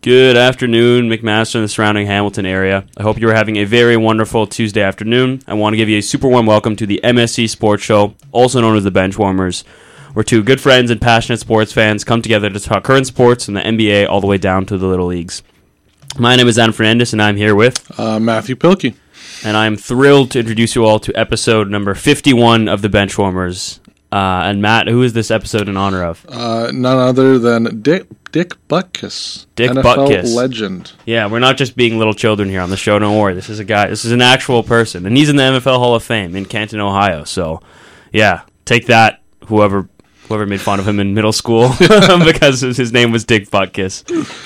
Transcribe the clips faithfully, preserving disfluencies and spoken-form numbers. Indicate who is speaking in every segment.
Speaker 1: Good afternoon, McMaster and the surrounding Hamilton area. I hope you are having a very wonderful Tuesday afternoon. I want to give you a super warm welcome to the M S C Sports Show, also known as the Benchwarmers, where two good friends and passionate sports fans come together to talk current sports from the N B A all the way down to the Little Leagues. My name is Adam Fernandez, and I'm here with...
Speaker 2: Uh, Matthew Pilkey.
Speaker 1: And I'm thrilled to introduce you all to episode number fifty-one of the Benchwarmers. Uh, and Matt, who is this episode in honor of?
Speaker 2: Uh, none other than Dick Dick Butkus,
Speaker 1: Dick
Speaker 2: N F L
Speaker 1: Butkus,
Speaker 2: legend.
Speaker 1: Yeah, we're not just being little children here on the show. Don't worry, this is a guy. This is an actual person, and he's in the N F L Hall of Fame in Canton, Ohio. So, yeah, take that. Whoever whoever made fun of him in middle school because his name was Dick Butkus.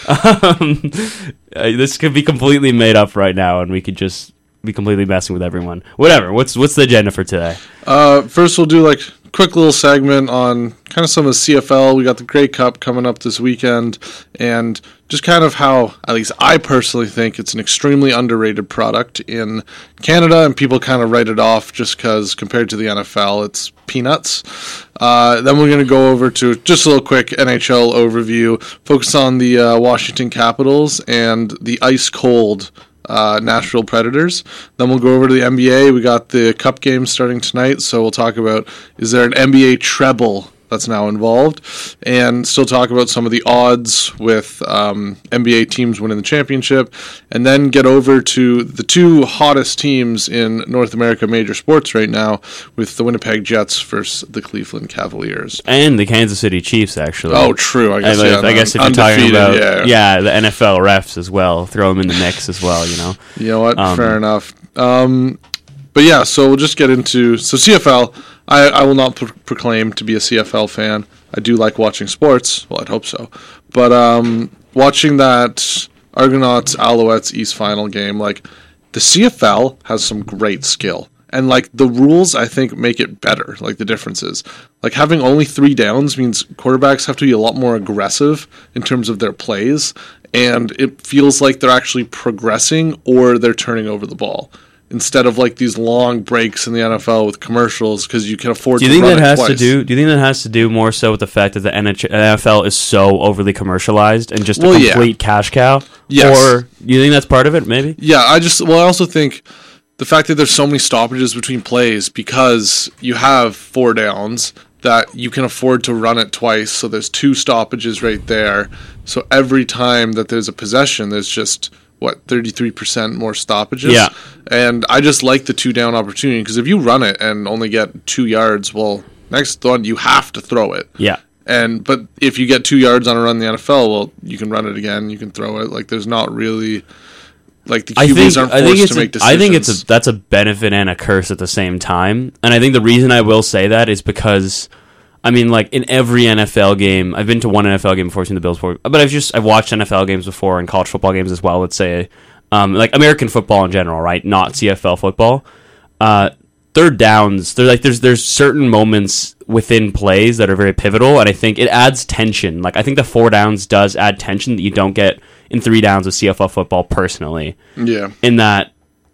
Speaker 1: Um, uh, this could be completely made up right now, and we could just be completely messing with everyone. Whatever. What's what's the agenda for today?
Speaker 2: Uh, first, we'll do like a quick little segment on kind of some of the C F L. We got the Grey Cup coming up this weekend, and just kind of how, at least I personally think, it's an extremely underrated product in Canada, and people kind of write it off just because compared to the N F L, it's peanuts. Uh, then we're going to go over to just a little quick N H L overview, focus on the uh, Washington Capitals and the ice cold Uh, Nashville Predators. Then we'll go over to the N B A. We got the Cup games starting tonight, so we'll talk about, is there an N B A treble that's now involved, and still talk about some of the odds with um, N B A teams winning the championship, and then get over to the two hottest teams in North America major sports right now with the Winnipeg Jets versus the Cleveland Cavaliers.
Speaker 1: And the Kansas City Chiefs, actually.
Speaker 2: Oh, true. I guess,
Speaker 1: I,
Speaker 2: yeah,
Speaker 1: I guess if you're talking about yeah. yeah, the N F L refs as well, throw them in the mix as well, you know.
Speaker 2: You know what?
Speaker 1: Um,
Speaker 2: Fair enough. Um, but yeah, so we'll just get into... So C F L, I, I will not pro- proclaim to be a C F L fan. I do like watching sports. Well, I'd hope so. But um, watching that Argonauts Alouettes East Final game, like, the C F L has some great skill. And, like, the rules, I think, make it better, like, the differences. Like, having only three downs means quarterbacks have to be a lot more aggressive in terms of their plays, and it feels like they're actually progressing or they're turning over the ball, instead of, like, these long breaks in the N F L with commercials because you can afford
Speaker 1: do you
Speaker 2: to
Speaker 1: think
Speaker 2: run
Speaker 1: that
Speaker 2: it
Speaker 1: has
Speaker 2: twice.
Speaker 1: to do do you think that has to do more so with the fact that the N F L is so overly commercialized and just a
Speaker 2: Well,
Speaker 1: complete
Speaker 2: yeah.
Speaker 1: cash cow?
Speaker 2: Yes.
Speaker 1: Or you think that's part of it, maybe?
Speaker 2: Yeah, I just... Well, I also think... The fact that there's so many stoppages between plays because you have four downs that you can afford to run it twice, so there's two stoppages right there. So every time that there's a possession, there's just, what, thirty-three percent more stoppages?
Speaker 1: Yeah.
Speaker 2: And I just like the two-down opportunity because if you run it and only get two yards, well, next one, you have to throw it.
Speaker 1: Yeah.
Speaker 2: And But if you get two yards on a run in the N F L, well, you can run it again, you can throw it. Like, there's not really... Like, the Q Bs
Speaker 1: I think,
Speaker 2: aren't
Speaker 1: I think
Speaker 2: forced
Speaker 1: it's
Speaker 2: to make
Speaker 1: a,
Speaker 2: decisions.
Speaker 1: I think it's a, that's a benefit and a curse at the same time. And I think the reason I will say that is because, I mean, like, in every N F L game, I've been to one N F L game before, seen the Bills before, but I've just, I've watched N F L games before and college football games as well, let's say, um, like, American football in general, right? Not C F L football. Uh, third downs, they're like, there's, there's certain moments within plays that are very pivotal, and I think it adds tension. Like, I think the four downs does add tension that you don't get in three downs of C F L football personally.
Speaker 2: Yeah.
Speaker 1: In that,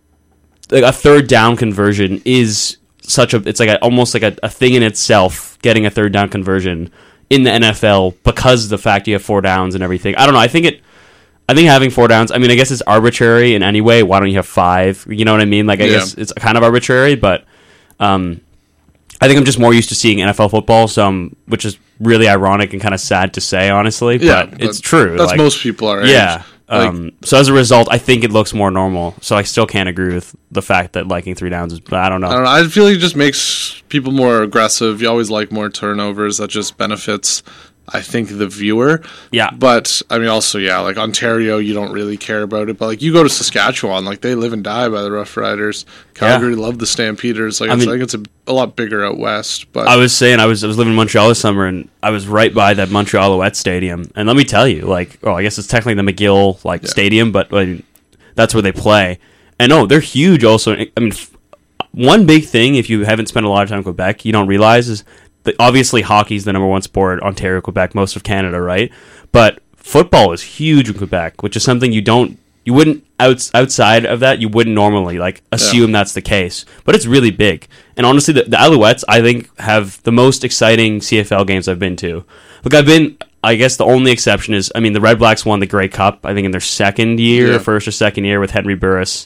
Speaker 1: like, a third down conversion is such a, it's like a, almost like a, a thing in itself, getting a third down conversion in the N F L because of the fact you have four downs and everything. I don't know. I think it, I think having four downs, I mean, I guess it's arbitrary in any way. Why don't you have five? You know what I mean? Like, I
Speaker 2: Yeah.
Speaker 1: guess it's kind of arbitrary, but um, I think I'm just more used to seeing N F L football, so I'm, which is really ironic and kind of sad to say, honestly,
Speaker 2: Yeah,
Speaker 1: but it's true.
Speaker 2: That's
Speaker 1: like,
Speaker 2: most people are.
Speaker 1: yeah.
Speaker 2: Like,
Speaker 1: Um, so as a result, I think it looks more normal. So I still can't agree with the fact that liking three downs is, but I don't know.
Speaker 2: I don't know. I feel like it just makes people more aggressive. You always like more turnovers. That just benefits, I think, the viewer.
Speaker 1: Yeah.
Speaker 2: But, I mean, also, yeah, like Ontario, you don't really care about it. But, like, you go to Saskatchewan, like, they live and die by the Rough Riders. Calgary love the Stampeders. Like,
Speaker 1: I
Speaker 2: it's,
Speaker 1: mean-
Speaker 2: I think it's a, a lot bigger out west. But
Speaker 1: I was saying I was I was living in Montreal this summer, and I was right by that Montreal Alouettes stadium. And let me tell you, like, oh, I guess it's technically the McGill like
Speaker 2: Yeah.
Speaker 1: stadium, but like, that's where they play. And oh, they're huge. Also, I mean, f- one big thing if you haven't spent a lot of time in Quebec, you don't realize is that obviously hockey's the number one sport, Ontario, Quebec, most of Canada, right? But football is huge in Quebec, which is something you don't. You wouldn't outs, outside of that. You wouldn't normally like assume
Speaker 2: Yeah.
Speaker 1: that's the case, but it's really big. And honestly, the, the Alouettes, I think, have the most exciting C F L games I've been to. Look, I've been I guess the only exception is, I mean, the Red Blacks won the Grey Cup, I think, in their second year,
Speaker 2: Yeah.
Speaker 1: first or second year with Henry Burris.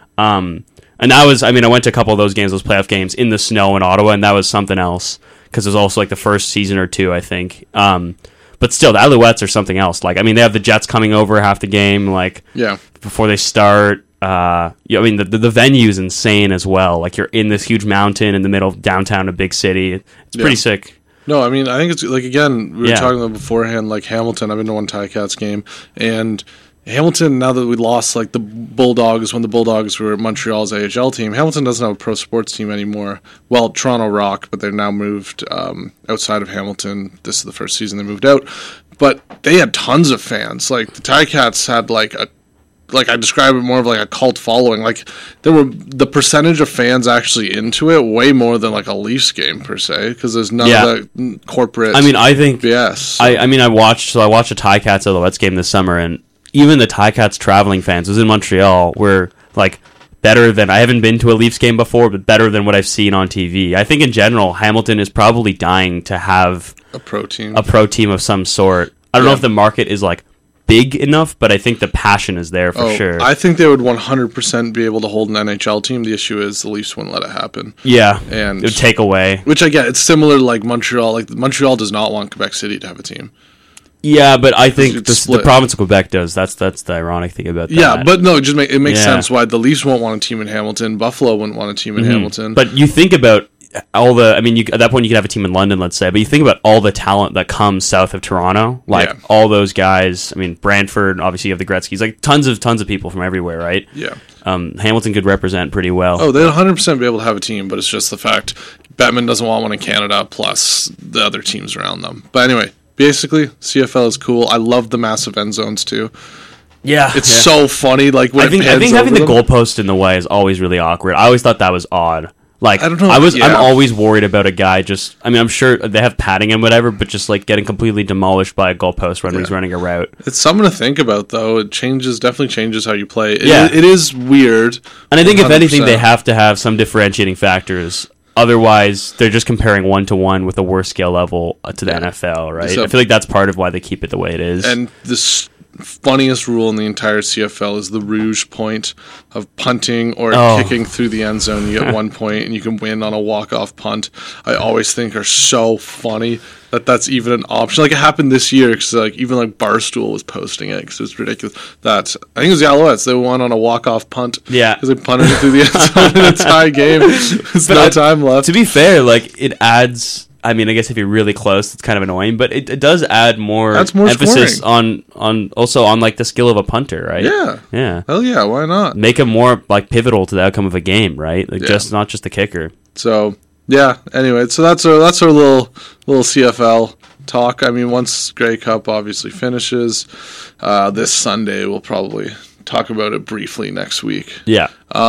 Speaker 1: Um, and that was, I mean, I went to a couple of those games, those playoff games in the snow in Ottawa, and that was something else because it was also like the first season or two, I think. Um, but still, the Alouettes are something else. Like, I mean, they have the Jets coming over half the game, like,
Speaker 2: Yeah.
Speaker 1: before they start. Uh, yeah, I mean, the, the the venue is insane as well. Like, you're in this huge mountain in the middle of downtown, a big city. It's pretty
Speaker 2: Yeah.
Speaker 1: sick.
Speaker 2: No, I mean, I think it's like, again, we were
Speaker 1: Yeah.
Speaker 2: talking about beforehand, like Hamilton. I've been to one Ticats game, and Hamilton, now that we lost like the Bulldogs when the Bulldogs were Montreal's A H L team, Hamilton doesn't have a pro sports team anymore. Well, Toronto Rock, but they're now moved um, outside of Hamilton. This is the first season they moved out. But they had tons of fans. Like, the Ticats had like a like I describe it more of like a cult following. Like, there were the percentage of fans actually into it way more than like a Leafs game per se, because there's none
Speaker 1: Yeah.
Speaker 2: of the corporate
Speaker 1: I mean, I think
Speaker 2: B S. So.
Speaker 1: I, I mean, I watched so I watched a Ticats Alouettes game this summer, and even the Ticats traveling fans, it was in Montreal, were like better than I haven't been to a Leafs game before, but better than what I've seen on T V. I think in general, Hamilton is probably dying to have
Speaker 2: a pro team.
Speaker 1: a pro team of some sort. I don't know
Speaker 2: Yeah.
Speaker 1: if the market is like big enough, but I think the passion is there for
Speaker 2: Oh,
Speaker 1: sure.
Speaker 2: I think they would one hundred percent be able to hold an N H L team. The issue is the Leafs wouldn't let it happen.
Speaker 1: yeah,
Speaker 2: And-
Speaker 1: it would take away.
Speaker 2: Which I get. It's similar to like Montreal. Like, Montreal does not want Quebec City to have a team.
Speaker 1: Yeah, but I think
Speaker 2: it's
Speaker 1: this, the
Speaker 2: split.
Speaker 1: province of Quebec does. That's that's the ironic thing about that.
Speaker 2: Yeah, but no, it just make, it makes
Speaker 1: Yeah.
Speaker 2: sense why the Leafs won't want a team in Hamilton. Buffalo wouldn't want a team in Hamilton.
Speaker 1: But you think about all the, I mean, you, at that point you could have a team in London, let's say, but you think about all the talent that comes south of Toronto, like
Speaker 2: Yeah.
Speaker 1: all those guys. I mean, Brantford, obviously you have the Gretzky's, like tons of tons of people from everywhere, right?
Speaker 2: yeah.
Speaker 1: Um, Hamilton could represent pretty well.
Speaker 2: Oh, they'd one hundred percent be able to have a team, but it's just the fact Bettman doesn't want one in Canada plus the other teams around them. But anyway, basically, C F L is cool. I love the massive end zones too.
Speaker 1: yeah,
Speaker 2: It's
Speaker 1: yeah.
Speaker 2: so funny. Like, when
Speaker 1: I think
Speaker 2: it
Speaker 1: I
Speaker 2: pans
Speaker 1: think having
Speaker 2: over
Speaker 1: the
Speaker 2: them.
Speaker 1: goalpost in the way is always really awkward. I always thought that was odd. Like
Speaker 2: I don't know,
Speaker 1: I was, I'm
Speaker 2: yeah.
Speaker 1: always worried about a guy just. I mean, I'm sure they have padding and whatever, but just like getting completely demolished by a goalpost when he's
Speaker 2: Yeah.
Speaker 1: running a route.
Speaker 2: It's something to think about, though. It changes, definitely changes how you play. It,
Speaker 1: Yeah.
Speaker 2: it is weird.
Speaker 1: And I think if anything, they
Speaker 2: one hundred percent.
Speaker 1: have to have some differentiating factors. Otherwise, they're just comparing one to one with a worse skill level uh, to the
Speaker 2: Yeah.
Speaker 1: N F L, right?
Speaker 2: So-
Speaker 1: I feel like that's part of why they keep it the way it is.
Speaker 2: And this funniest rule in the entire C F L is the rouge point of punting or
Speaker 1: Oh.
Speaker 2: kicking through the end zone. You get one point and you can win on a walk-off punt. I always think are so funny that that's even an option. Like, it happened this year because like even like Barstool was posting it because it was ridiculous. That I think it was the Alouettes. They won on a walk-off punt.
Speaker 1: Yeah.
Speaker 2: because they punted it through the end zone in a tie game. There's
Speaker 1: But
Speaker 2: no
Speaker 1: I-
Speaker 2: time left.
Speaker 1: to be fair, like it adds. I mean, I guess if you're really close, it's kind of annoying, but it, it does add more,
Speaker 2: That's more
Speaker 1: emphasis on on also on like the skill of a punter, right?
Speaker 2: Yeah.
Speaker 1: yeah.
Speaker 2: Hell yeah, why not?
Speaker 1: Make him more like pivotal to the outcome of a game, right? Like
Speaker 2: Yeah.
Speaker 1: just not just the kicker.
Speaker 2: So yeah. Anyway, so that's our that's our little little C F L talk. I mean, once Grey Cup obviously finishes uh, this Sunday, we'll probably talk about it briefly next week.
Speaker 1: Yeah.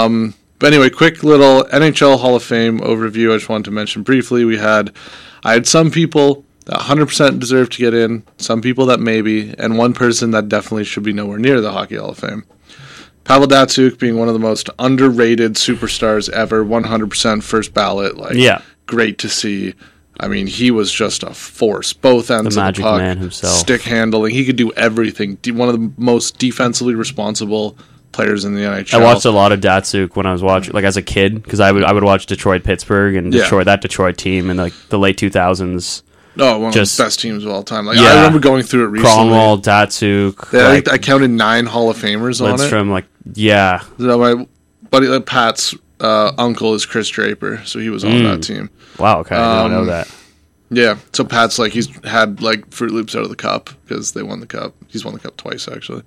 Speaker 2: But anyway, quick little N H L Hall of Fame overview. I just wanted to mention briefly. We had I had some people that one hundred percent deserve to get in, some people that maybe, and one person that definitely should be nowhere near the Hockey Hall of Fame. Pavel Datsyuk being one of the most underrated superstars ever, one hundred percent first ballot. Like,
Speaker 1: Yeah.
Speaker 2: great to see. I mean, he was just a force. Both ends
Speaker 1: The
Speaker 2: of the
Speaker 1: Magic
Speaker 2: puck,
Speaker 1: Man himself.
Speaker 2: stick handling. He could do everything. De- One of the most defensively responsible players in the N H L.
Speaker 1: I watched a lot of Datsuk when I was watching, like as a kid, because I would I would watch Detroit, Pittsburgh, and
Speaker 2: Yeah.
Speaker 1: Detroit that Detroit team in like the late two thousands.
Speaker 2: Oh, one
Speaker 1: Just-
Speaker 2: of the best teams of all time. Like,
Speaker 1: Yeah.
Speaker 2: I remember going through it recently.
Speaker 1: Cromwell, Datsuk,
Speaker 2: Yeah, I,
Speaker 1: like,
Speaker 2: think I counted nine Hall of Famers on it.
Speaker 1: Lidstrom, like yeah,
Speaker 2: So my buddy uh, Pat's uh, uncle is Chris Draper, so he was on
Speaker 1: Mm.
Speaker 2: that team.
Speaker 1: wow, okay, I didn't know
Speaker 2: Um,
Speaker 1: that.
Speaker 2: Yeah, so Pat's like he's had like Fruit Loops out of the cup because they won the cup. He's won the cup twice actually.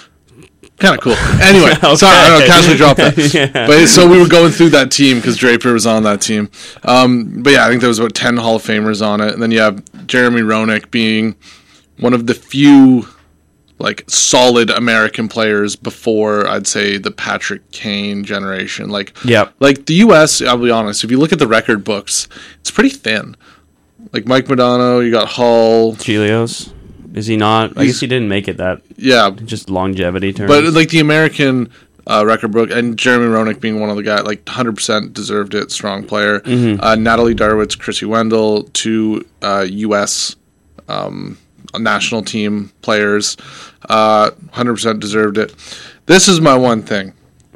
Speaker 2: Kind of cool. Anyway, sorry, I don't know, casually dropped that.
Speaker 1: Yeah.
Speaker 2: But so we were going through that team because Draper was on that team. Um, but yeah, I think there was about ten Hall of Famers on it, and then you have Jeremy Roenick being one of the few like solid American players before I'd say the Patrick Kane generation. Like,
Speaker 1: Yep.
Speaker 2: like the U S. I'll be honest. If you look at the record books, it's pretty thin. Like Mike Modano, you got Hull.
Speaker 1: Chelios, is he not? I
Speaker 2: He's-
Speaker 1: guess he didn't make it that
Speaker 2: Yeah,
Speaker 1: just longevity terms.
Speaker 2: but like the American uh, record book, and Jeremy Roenick being one of the guys, like one hundred percent deserved it. Strong player.
Speaker 1: Mm-hmm.
Speaker 2: Uh, Natalie Darwitz, Chrissy Wendell, two uh, U S Um, national team players. Uh, one hundred percent deserved it. This is my one thing.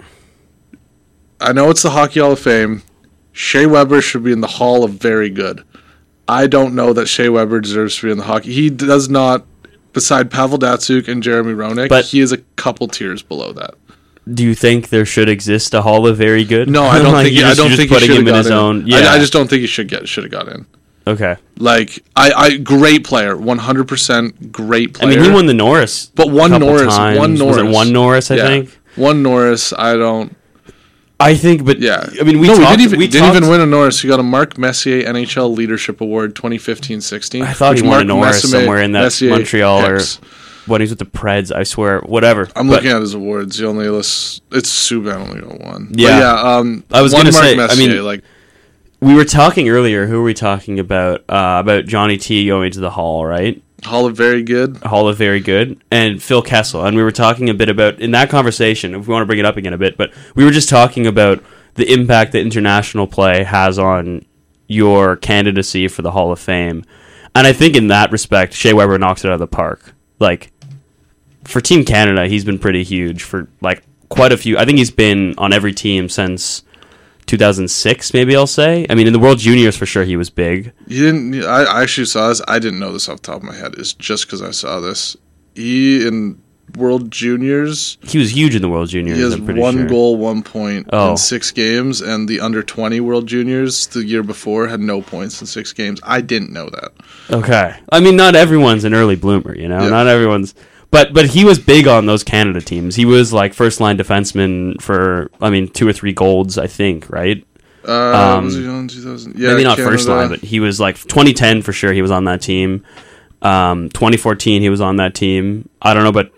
Speaker 2: I know it's the Hockey Hall of Fame. Shea Weber should be in the Hall of Very Good. I don't know that Shea Weber deserves to be in the hockey. He does not, beside Pavel Datsyuk and Jeremy Roenick, but he is a couple tiers below that.
Speaker 1: Do you think there should exist a Hall of Very Good?
Speaker 2: No, I don't
Speaker 1: like
Speaker 2: think. He, I don't think he should have got in.
Speaker 1: Own, yeah.
Speaker 2: I, I just don't think he should get should have got in.
Speaker 1: Okay.
Speaker 2: Like I, I great player, one hundred percent great player.
Speaker 1: I mean, he won the Norris,
Speaker 2: but one Norris,
Speaker 1: times.
Speaker 2: one Norris,
Speaker 1: was it one Norris? I
Speaker 2: yeah.
Speaker 1: think
Speaker 2: one Norris. I don't.
Speaker 1: I think, but
Speaker 2: yeah.
Speaker 1: I mean, we
Speaker 2: no,
Speaker 1: talked,
Speaker 2: we didn't even,
Speaker 1: we
Speaker 2: didn't
Speaker 1: talked,
Speaker 2: even win a Norris. We got a Mark Messier N H L Leadership Award twenty fifteen sixteen.
Speaker 1: I thought he won
Speaker 2: Mark
Speaker 1: a Norris
Speaker 2: Messier,
Speaker 1: somewhere in that
Speaker 2: Messier
Speaker 1: Montreal
Speaker 2: picks.
Speaker 1: or when he's with the Preds. I swear, whatever.
Speaker 2: I'm
Speaker 1: but,
Speaker 2: looking at his awards. He only lists. It's Subban only got one.
Speaker 1: Yeah,
Speaker 2: but yeah. Um,
Speaker 1: I was
Speaker 2: going to
Speaker 1: say.
Speaker 2: Messier,
Speaker 1: I mean,
Speaker 2: like
Speaker 1: we were talking earlier. Who were we talking about? Uh, about Johnny T going to the Hall, right?
Speaker 2: Hall of Very Good.
Speaker 1: Hall of Very Good, and Phil Kessel. And we were talking a bit about, in that conversation, if we want to bring it up again a bit, but we were just talking about the impact that international play has on your candidacy for the Hall of Fame. And I think in that respect, Shea Weber knocks it out of the park. Like, for Team Canada, he's been pretty huge for, like, quite a few. I think he's been on every team since two thousand six, maybe I'll say. I mean, in the World Juniors, for sure, he was big.
Speaker 2: You didn't. I I actually saw this. I didn't know this off the top of my head. It's just because I saw this. He in World Juniors.
Speaker 1: He was huge in the World Juniors.
Speaker 2: He has
Speaker 1: I'm pretty
Speaker 2: one
Speaker 1: sure.
Speaker 2: goal, one point
Speaker 1: Oh.
Speaker 2: in six games, and the under twenty World Juniors the year before had no points in six games. I didn't know that.
Speaker 1: Okay. I mean, not everyone's an early bloomer, you know?
Speaker 2: Yeah.
Speaker 1: Not everyone's... But but he was big on those Canada teams. He was, like, first-line defenseman for, I mean, two or three golds, I think, right?
Speaker 2: Uh,
Speaker 1: Um,
Speaker 2: was he on two thousand? Yeah,
Speaker 1: Maybe not
Speaker 2: Canada.
Speaker 1: first line, but he was, like, twenty ten for sure he was on that team. Um, twenty fourteen he was on that team. I don't know, but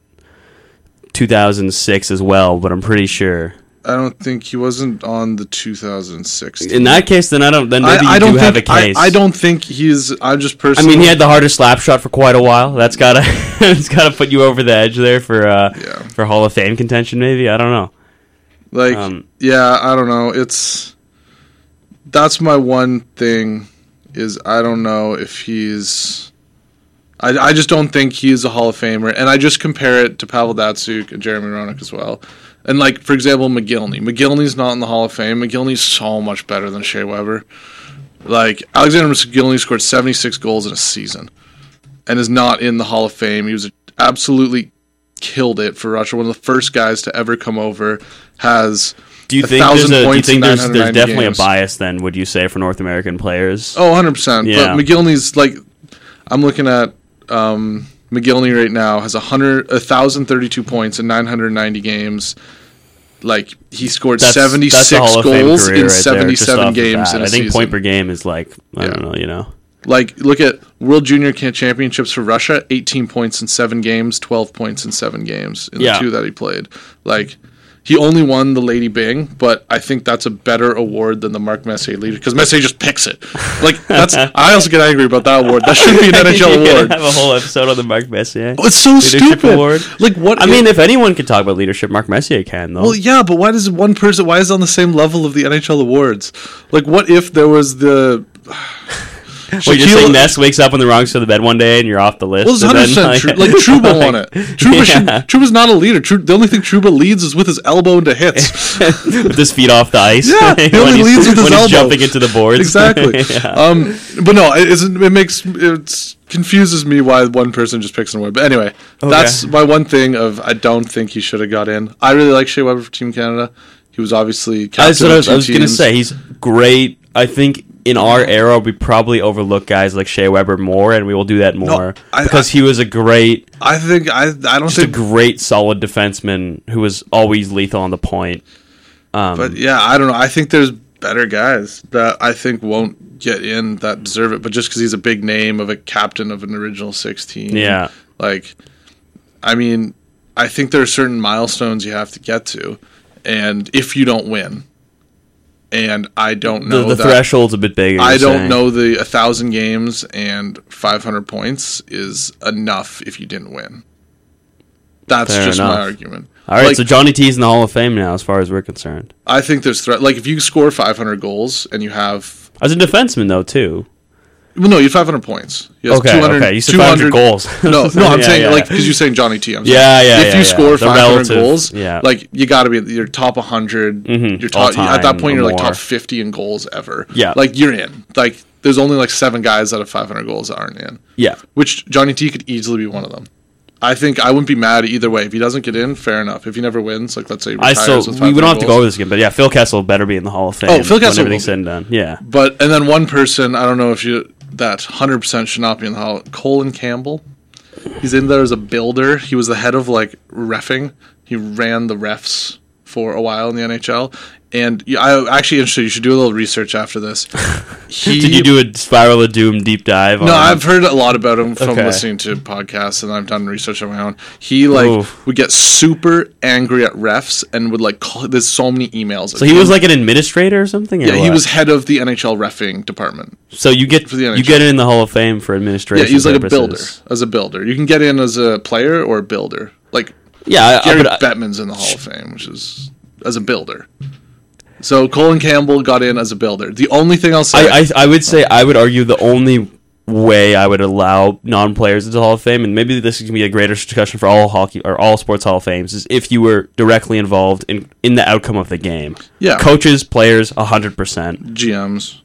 Speaker 1: two thousand six as well, but I'm pretty sure.
Speaker 2: I don't think he wasn't on the two thousand six team.
Speaker 1: In that case, then I don't. Then maybe
Speaker 2: I, I
Speaker 1: you
Speaker 2: don't
Speaker 1: do
Speaker 2: think,
Speaker 1: have a case.
Speaker 2: I, I don't think he's. I'm just
Speaker 1: I
Speaker 2: personally.
Speaker 1: mean, he had the hardest slap shot for quite a while. That's gotta, it's gotta put you over the edge there for, uh,
Speaker 2: Yeah.
Speaker 1: for Hall of Fame contention. Maybe I don't know.
Speaker 2: Like,
Speaker 1: Um,
Speaker 2: yeah, I don't know. It's that's my one thing is I don't know if he's. I, I just don't think he's a Hall of Famer, and I just compare it to Pavel Datsyuk and Jeremy Roenick as well. And like for example, McGillney. McGillney's not in the Hall of Fame. McGillney's so much better than Shea Weber. Like Alexander McGillney scored seventy-six goals in a season, and is not in the Hall of Fame. He was absolutely killed it for Russia. One of the first guys to ever come over. Has
Speaker 1: Do you
Speaker 2: a
Speaker 1: think there's,
Speaker 2: thousand
Speaker 1: a, do you
Speaker 2: points
Speaker 1: think
Speaker 2: in
Speaker 1: there's,
Speaker 2: nine hundred
Speaker 1: there's
Speaker 2: ninety
Speaker 1: definitely
Speaker 2: games.
Speaker 1: a bias then, would you say, for North American players?
Speaker 2: Oh, one hundred percent.
Speaker 1: Yeah.
Speaker 2: But McGillney's like, I'm looking at um, McGillney right now has one hundred, one thousand thirty-two points in nine hundred ninety games. Like, he scored
Speaker 1: That's,
Speaker 2: seventy-six
Speaker 1: that's a Hall of Fame
Speaker 2: goals
Speaker 1: career
Speaker 2: in
Speaker 1: right there, just
Speaker 2: seventy-seven
Speaker 1: off of
Speaker 2: games
Speaker 1: that.
Speaker 2: in a
Speaker 1: I think
Speaker 2: season.
Speaker 1: point per game is like, I
Speaker 2: Yeah.
Speaker 1: don't know, you know.
Speaker 2: Like, look at World Junior Championships for Russia, eighteen points in seven games, twelve points in seven games in
Speaker 1: Yeah.
Speaker 2: the two that he played. Like, he only won the Lady Byng, but I think that's a better award than the Mark Messier leader because Messier just picks it. Like, that's I also get angry about that award. That should be an N H L
Speaker 1: You're gonna
Speaker 2: award.
Speaker 1: have a whole episode on the Mark Messier.
Speaker 2: Oh, it's so
Speaker 1: Leadership
Speaker 2: stupid.
Speaker 1: Award.
Speaker 2: Like, what?
Speaker 1: I mean, if anyone could talk about leadership, Mark Messier can, though.
Speaker 2: well, yeah, but why does one person? Why is it on the same level of the N H L awards? Like, what if there was the?
Speaker 1: Well, you're
Speaker 2: Shaquille-
Speaker 1: saying Ness wakes up on the wrong side of the bed one day and you're off the list.
Speaker 2: Well, it's
Speaker 1: and
Speaker 2: hundred
Speaker 1: then,
Speaker 2: percent true. Like Trouba won it. Trouba
Speaker 1: Yeah.
Speaker 2: should, Trouba's not a leader. Tru, the only thing Trouba leads is with his elbow into hits.
Speaker 1: with his feet off the ice.
Speaker 2: Yeah, he
Speaker 1: when
Speaker 2: only
Speaker 1: he's,
Speaker 2: leads with his
Speaker 1: when he's
Speaker 2: elbow.
Speaker 1: jumping into the boards.
Speaker 2: Exactly.
Speaker 1: Yeah.
Speaker 2: Um, but no, it, isn't, it makes it confuses me why one person just picks an award. But anyway, that's my one thing of I don't think he should have got in. I really like Shea Weber for Team Canada. He was obviously captain
Speaker 1: That's what I
Speaker 2: of
Speaker 1: was,
Speaker 2: two
Speaker 1: I was going to
Speaker 2: teams.
Speaker 1: say. He's great. I think in our era, we probably overlook guys like Shea Weber more, and we will do that more
Speaker 2: I-
Speaker 1: because
Speaker 2: I-
Speaker 1: he was a great,
Speaker 2: I think I I don't
Speaker 1: just a
Speaker 2: think.
Speaker 1: great, solid defenseman who was always lethal on the point. Um,
Speaker 2: But yeah, I don't know. I think there's better guys that I think won't get in that deserve it. But just because he's a big name of a captain of an original sixteen,
Speaker 1: yeah,
Speaker 2: like, I mean, I think there are certain milestones you have to get to, and if you don't win, and I don't
Speaker 1: the,
Speaker 2: know
Speaker 1: the
Speaker 2: that,
Speaker 1: threshold's a bit bigger.
Speaker 2: I
Speaker 1: you're
Speaker 2: don't
Speaker 1: saying.
Speaker 2: know the a thousand games and five hundred points is enough if you didn't win. That's
Speaker 1: Fair
Speaker 2: just
Speaker 1: enough.
Speaker 2: my argument.
Speaker 1: All right,
Speaker 2: Like,
Speaker 1: so Johnny T's in the Hall of Fame now, as far as we're concerned.
Speaker 2: I think there's threat. Like if you score five hundred goals and you have
Speaker 1: As a defenseman, though, too.
Speaker 2: Well, no, you have five hundred points. He has
Speaker 1: Okay,
Speaker 2: two hundred,
Speaker 1: okay. You said five hundred goals.
Speaker 2: No, no, I'm
Speaker 1: Yeah,
Speaker 2: saying
Speaker 1: yeah.
Speaker 2: like because you're saying Johnny T. I'm saying,
Speaker 1: Yeah, yeah,
Speaker 2: If
Speaker 1: yeah,
Speaker 2: you
Speaker 1: yeah.
Speaker 2: score
Speaker 1: The
Speaker 2: five hundred
Speaker 1: relative-
Speaker 2: goals,
Speaker 1: yeah.
Speaker 2: like you got to be your top one hundred.
Speaker 1: Mhm,
Speaker 2: You're top,
Speaker 1: all
Speaker 2: at that
Speaker 1: time
Speaker 2: point,
Speaker 1: or
Speaker 2: you're like
Speaker 1: more.
Speaker 2: top fifty in goals ever.
Speaker 1: Yeah.
Speaker 2: like you're in. Like there's only like seven guys out of five hundred goals that aren't in.
Speaker 1: Yeah.
Speaker 2: Which Johnny T could easily be one of them. I think I wouldn't be mad either way. If he doesn't get in, fair enough. If he never wins, like let's say he
Speaker 1: I
Speaker 2: retires
Speaker 1: still
Speaker 2: with
Speaker 1: we don't have to go over
Speaker 2: goals.
Speaker 1: this again, but yeah, Phil Kessel better be in the Hall of Fame.
Speaker 2: Oh, Phil
Speaker 1: when
Speaker 2: Kessel
Speaker 1: everything's
Speaker 2: will
Speaker 1: said and done. Yeah.
Speaker 2: But and then one person, I don't know if you that one hundred percent should not be in the hall. Colin Campbell. He's in there as a builder. He was the head of like reffing. He ran the refs for a while in the N H L. And yeah, I actually interested. You should do a little research after this. He,
Speaker 1: Did you do a Spiral of Doom deep dive?
Speaker 2: No,
Speaker 1: on
Speaker 2: I've heard a lot about him from
Speaker 1: Okay.
Speaker 2: listening to podcasts, and I've done research on my own. He like
Speaker 1: Oof.
Speaker 2: would get super angry at refs and would like call. There's so many emails.
Speaker 1: So he was like an administrator or something. Or
Speaker 2: yeah, he
Speaker 1: what?
Speaker 2: was head of the N H L reffing department.
Speaker 1: So you get
Speaker 2: for the N H L.
Speaker 1: you get in the Hall of Fame for administration.
Speaker 2: Yeah, he's like
Speaker 1: purposes.
Speaker 2: a builder. As a builder, you can get in as a player or a builder. Like
Speaker 1: Yeah, I, I,
Speaker 2: Gary
Speaker 1: but I-
Speaker 2: Bettman's in the Hall of Fame, which is as a builder. So Colin Campbell got in as a builder. The only thing I'll say,
Speaker 1: I, I I would say I would argue the only way I would allow non-players into the Hall of Fame, and maybe this can be a greater discussion for all hockey or all sports Hall of Fames, is if you were directly involved in in the outcome of the game.
Speaker 2: yeah,
Speaker 1: Coaches, players, a hundred percent.
Speaker 2: G Ms.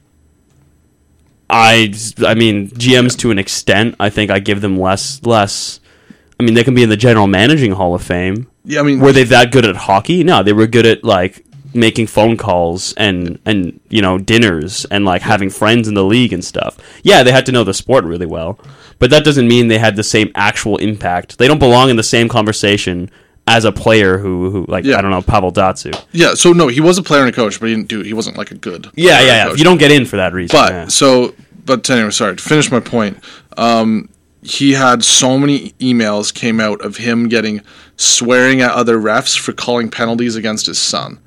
Speaker 1: I I mean G Ms to an extent. I think I give them less less. I mean, they can be in the general managing Hall of Fame.
Speaker 2: Yeah, I mean,
Speaker 1: Were they that good at hockey? No, they were good at like making phone calls and and you know dinners and like having friends in the league and stuff. Yeah, they had to know the sport really well, but that doesn't mean they had the same actual impact. They don't belong in the same conversation as a player who who like
Speaker 2: Yeah.
Speaker 1: I don't know, Pavel Datsyuk.
Speaker 2: yeah. So no, he was a player and a coach, but he didn't do. He wasn't like a good.
Speaker 1: Yeah,
Speaker 2: player
Speaker 1: yeah,
Speaker 2: and
Speaker 1: yeah.
Speaker 2: coach.
Speaker 1: You don't get in for that reason.
Speaker 2: But
Speaker 1: yeah.
Speaker 2: so, but anyway, sorry to finish my point. Um, he had so many emails came out of him getting swearing at other refs for calling penalties against his son.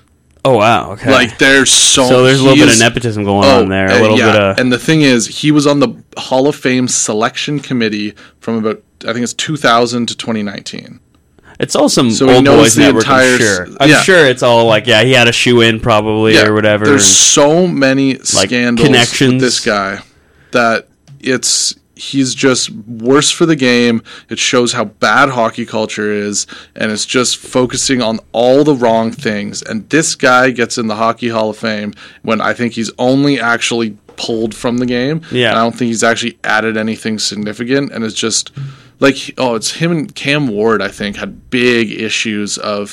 Speaker 1: Oh wow, okay.
Speaker 2: Like there's so
Speaker 1: so there's a little
Speaker 2: he
Speaker 1: bit
Speaker 2: is-
Speaker 1: of nepotism going
Speaker 2: Oh,
Speaker 1: on there. A
Speaker 2: and
Speaker 1: little
Speaker 2: yeah,
Speaker 1: bit of
Speaker 2: and the thing is, he was on the Hall of Fame selection committee from about I think it's two thousand to twenty nineteen.
Speaker 1: it's all some
Speaker 2: So he
Speaker 1: old
Speaker 2: knows
Speaker 1: boys
Speaker 2: the
Speaker 1: network.
Speaker 2: entire
Speaker 1: I'm
Speaker 2: s-
Speaker 1: sure. I'm
Speaker 2: yeah.
Speaker 1: sure it's all like yeah, he had a shoe in probably or whatever.
Speaker 2: There's
Speaker 1: and-
Speaker 2: so many scandals
Speaker 1: connections.
Speaker 2: with this guy that it's he's just worse for the game. It shows how bad hockey culture is, and it's just focusing on all the wrong things. And this guy gets in the Hockey Hall of Fame when I think he's only actually pulled from the game.
Speaker 1: Yeah.
Speaker 2: And I don't think he's actually added anything significant, and it's just like oh, it's him and Cam Ward. I think had big issues of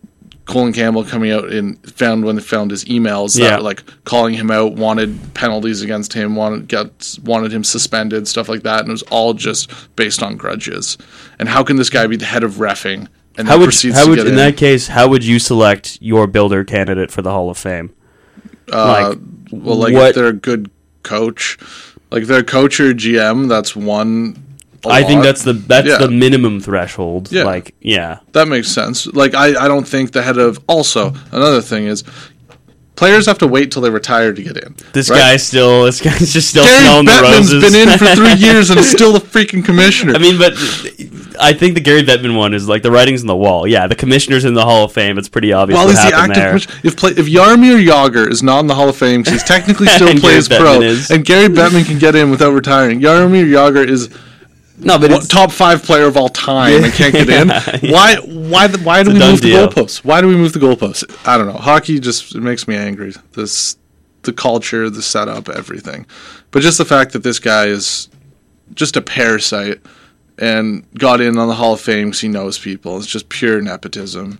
Speaker 2: Colin Campbell coming out and found when they found his emails that
Speaker 1: Yeah.
Speaker 2: were like calling him out, wanted penalties against him, wanted got wanted him suspended, stuff like that, and it was all just based on grudges. And how can this guy be the head of reffing and
Speaker 1: How
Speaker 2: then
Speaker 1: would
Speaker 2: proceeds
Speaker 1: how
Speaker 2: to
Speaker 1: would
Speaker 2: get
Speaker 1: in
Speaker 2: in?
Speaker 1: that case how would you select your builder candidate for the Hall of Fame?
Speaker 2: uh,
Speaker 1: like,
Speaker 2: well, like
Speaker 1: what-
Speaker 2: if they're a good coach, like if they're a coach or G M, that's one. a
Speaker 1: I think
Speaker 2: lot.
Speaker 1: that's the that's
Speaker 2: Yeah.
Speaker 1: the minimum threshold.
Speaker 2: Yeah.
Speaker 1: Like yeah,
Speaker 2: That makes sense. Like I, I don't think the head of also another thing is players have to wait till they retire to get in.
Speaker 1: this
Speaker 2: right?
Speaker 1: guy's still this guy's just still
Speaker 2: Gary
Speaker 1: smelling the
Speaker 2: Bettman's
Speaker 1: roses.
Speaker 2: been in for three years and is still the freaking commissioner.
Speaker 1: I mean, but I think the Gary Bettman one is like the writing's on the wall. Yeah, the commissioner's in the Hall of Fame. It's pretty obvious
Speaker 2: well,
Speaker 1: what
Speaker 2: he's the
Speaker 1: happened
Speaker 2: active
Speaker 1: there.
Speaker 2: commissioner. If play, if Yarmir Yager is not in the Hall of Fame because he's technically still
Speaker 1: And
Speaker 2: plays
Speaker 1: Gary
Speaker 2: pro,
Speaker 1: Bettman is.
Speaker 2: and Gary Bettman can get in without retiring. Yarmir Yager is
Speaker 1: No, but
Speaker 2: one-
Speaker 1: it's,
Speaker 2: top five player of all time and can't get in.
Speaker 1: Yeah, yeah.
Speaker 2: Why? Why? The, why do
Speaker 1: It's a
Speaker 2: we
Speaker 1: done
Speaker 2: move the
Speaker 1: deal.
Speaker 2: goalposts? Why do we move the goalposts? I don't know. Hockey just it makes me angry. This, the culture, the setup, everything. But just the fact that this guy is just a parasite and got in on the Hall of Fame because he knows people. It's just pure nepotism.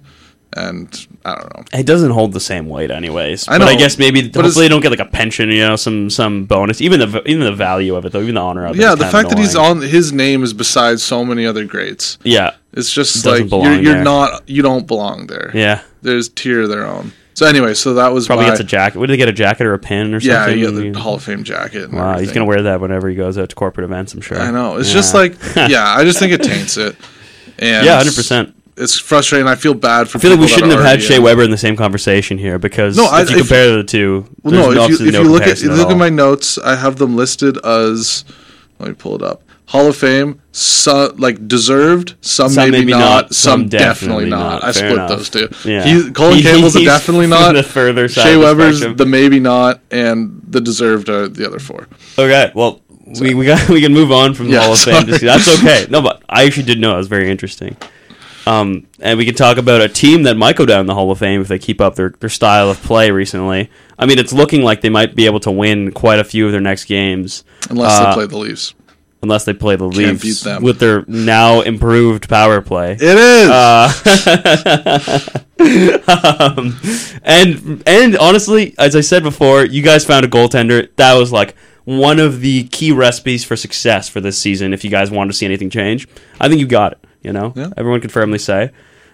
Speaker 2: And I don't know.
Speaker 1: it doesn't hold the same weight, anyways.
Speaker 2: I
Speaker 1: But I
Speaker 2: know,
Speaker 1: guess maybe
Speaker 2: but
Speaker 1: hopefully they
Speaker 2: it's-
Speaker 1: don't get like a pension, you know, some some bonus. Even the even the value of it, though, even the honor of it.
Speaker 2: Yeah,
Speaker 1: is
Speaker 2: the
Speaker 1: kind
Speaker 2: fact
Speaker 1: of
Speaker 2: that he's
Speaker 1: annoying.
Speaker 2: on his name is beside so many other greats.
Speaker 1: Yeah,
Speaker 2: It's just
Speaker 1: Doesn't
Speaker 2: like
Speaker 1: belong
Speaker 2: you're, you're
Speaker 1: there.
Speaker 2: not you don't belong there.
Speaker 1: yeah.
Speaker 2: There's tier of their own. So anyway, so that was
Speaker 1: Probably
Speaker 2: my,
Speaker 1: gets a jacket. Would they get a jacket or a pin or
Speaker 2: yeah,
Speaker 1: something?
Speaker 2: you get the Hall of Fame jacket. And
Speaker 1: Wow, he's
Speaker 2: everything.
Speaker 1: gonna wear that whenever he goes out to corporate events. I'm sure.
Speaker 2: I know. It's
Speaker 1: Yeah.
Speaker 2: just like yeah, I just think it taints it. And
Speaker 1: yeah, hundred percent.
Speaker 2: It's frustrating. I feel bad for.
Speaker 1: I feel like we
Speaker 2: people that
Speaker 1: shouldn't
Speaker 2: are
Speaker 1: have had
Speaker 2: already
Speaker 1: Shea
Speaker 2: in.
Speaker 1: Weber in the same conversation here because
Speaker 2: No, I-
Speaker 1: if you
Speaker 2: if-
Speaker 1: compare the two,
Speaker 2: Well,
Speaker 1: there's
Speaker 2: no, if you
Speaker 1: obviously
Speaker 2: if
Speaker 1: no
Speaker 2: you look at
Speaker 1: comparison
Speaker 2: if you look
Speaker 1: all.
Speaker 2: at my notes, I have them listed as. Let me pull it up. Hall of Fame, some like deserved, some,
Speaker 1: Some
Speaker 2: maybe,
Speaker 1: maybe
Speaker 2: not,
Speaker 1: not,
Speaker 2: some,
Speaker 1: some
Speaker 2: definitely,
Speaker 1: definitely
Speaker 2: not.
Speaker 1: not.
Speaker 2: I
Speaker 1: Fair
Speaker 2: split
Speaker 1: enough.
Speaker 2: those two.
Speaker 1: Yeah.
Speaker 2: He, Colin
Speaker 1: He-
Speaker 2: Campbell's a
Speaker 1: he's
Speaker 2: definitely not.
Speaker 1: the further side
Speaker 2: Shea
Speaker 1: of the
Speaker 2: Weber's
Speaker 1: spectrum.
Speaker 2: the maybe not, and the deserved are the other four.
Speaker 1: Okay, well, we we got we can move on from the
Speaker 2: Yeah,
Speaker 1: Hall of Fame.
Speaker 2: sorry.
Speaker 1: Just- That's okay. No, but I actually did know it was very interesting. Um, and we can talk about a team that might go down the Hall of Fame if they keep up their, their style of play recently. I mean, it's looking like they might be able to win quite a few of their next games.
Speaker 2: Unless
Speaker 1: Uh,
Speaker 2: they play the Leafs.
Speaker 1: Unless they play the
Speaker 2: Can't beat
Speaker 1: Leafs
Speaker 2: them.
Speaker 1: with their now improved power play.
Speaker 2: It is!
Speaker 1: Uh, um, and and honestly, as I said before, you guys found a goaltender that was like one of the key recipes for success for this season. If you guys wanted to see anything change, I think you got it. You know,
Speaker 2: Yeah.
Speaker 1: everyone can firmly say.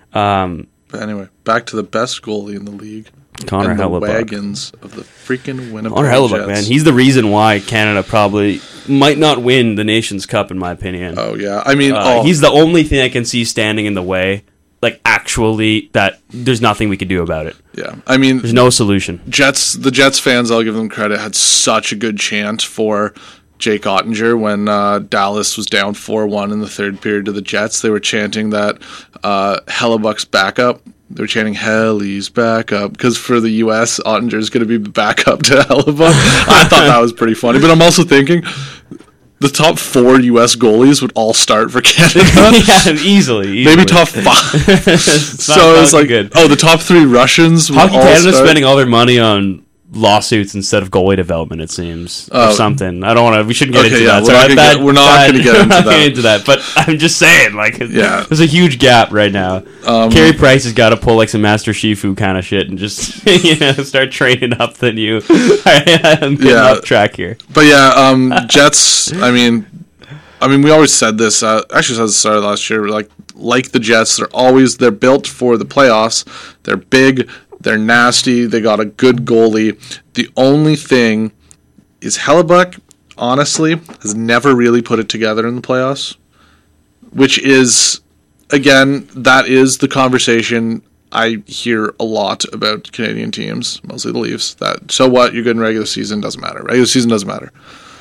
Speaker 1: Um,
Speaker 2: But anyway, back to the best goalie in the league.
Speaker 1: Connor
Speaker 2: and the
Speaker 1: Hellebuck.
Speaker 2: wagons of the freaking Winnipeg
Speaker 1: Connor Hellebuck,
Speaker 2: Jets.
Speaker 1: man, he's the reason why Canada probably might not win the Nations Cup, in my opinion.
Speaker 2: Oh, yeah. I mean,
Speaker 1: Uh,
Speaker 2: oh,
Speaker 1: He's the only thing I can see standing in the way. Like, actually, that there's nothing we could do about it.
Speaker 2: yeah. I mean,
Speaker 1: There's no solution.
Speaker 2: Jets, the Jets fans, I'll give them credit, had such a good chant for Jake Ottinger when uh, Dallas was down four one in the third period to the Jets. They were chanting that uh, Hellebuck's backup. They were chanting Helly's backup because for the U S, Ottinger's going to be the backup to Hellebuck. I thought that was pretty funny. But I'm also thinking the top four U S goalies would all start for Canada.
Speaker 1: yeah, easily, easily.
Speaker 2: Maybe top five.
Speaker 1: It's not
Speaker 2: So it's
Speaker 1: looking
Speaker 2: like,
Speaker 1: good.
Speaker 2: oh, the top three Russians would
Speaker 1: Hockey
Speaker 2: all
Speaker 1: Canada's
Speaker 2: start.
Speaker 1: spending all their money on lawsuits instead of goalie development, it seems, or
Speaker 2: Oh.
Speaker 1: something. I don't want to. We shouldn't get
Speaker 2: Okay,
Speaker 1: into
Speaker 2: yeah,
Speaker 1: that.
Speaker 2: we're
Speaker 1: So
Speaker 2: not gonna
Speaker 1: that-
Speaker 2: get- we're not
Speaker 1: that-
Speaker 2: gonna get
Speaker 1: we're
Speaker 2: into
Speaker 1: not
Speaker 2: that.
Speaker 1: getting into that. But I'm just saying, like,
Speaker 2: Yeah.
Speaker 1: there's a huge gap right now.
Speaker 2: Um,
Speaker 1: Carey Price has got to pull like some Master Shifu kind of shit and just you know start training up the new. I'm getting
Speaker 2: Yeah.
Speaker 1: off track here.
Speaker 2: But yeah, um, Jets. I mean, I mean, we always said this. Uh, actually, said this started last year. Like, like the Jets, they're always they're built for the playoffs. They're big. They're nasty. They got a good goalie. The only thing is Hellebuck, honestly, has never really put it together in the playoffs. Which is, again, that is the conversation I hear a lot about Canadian teams, mostly the Leafs. That so what? You're good in regular season, doesn't matter. Regular season doesn't matter.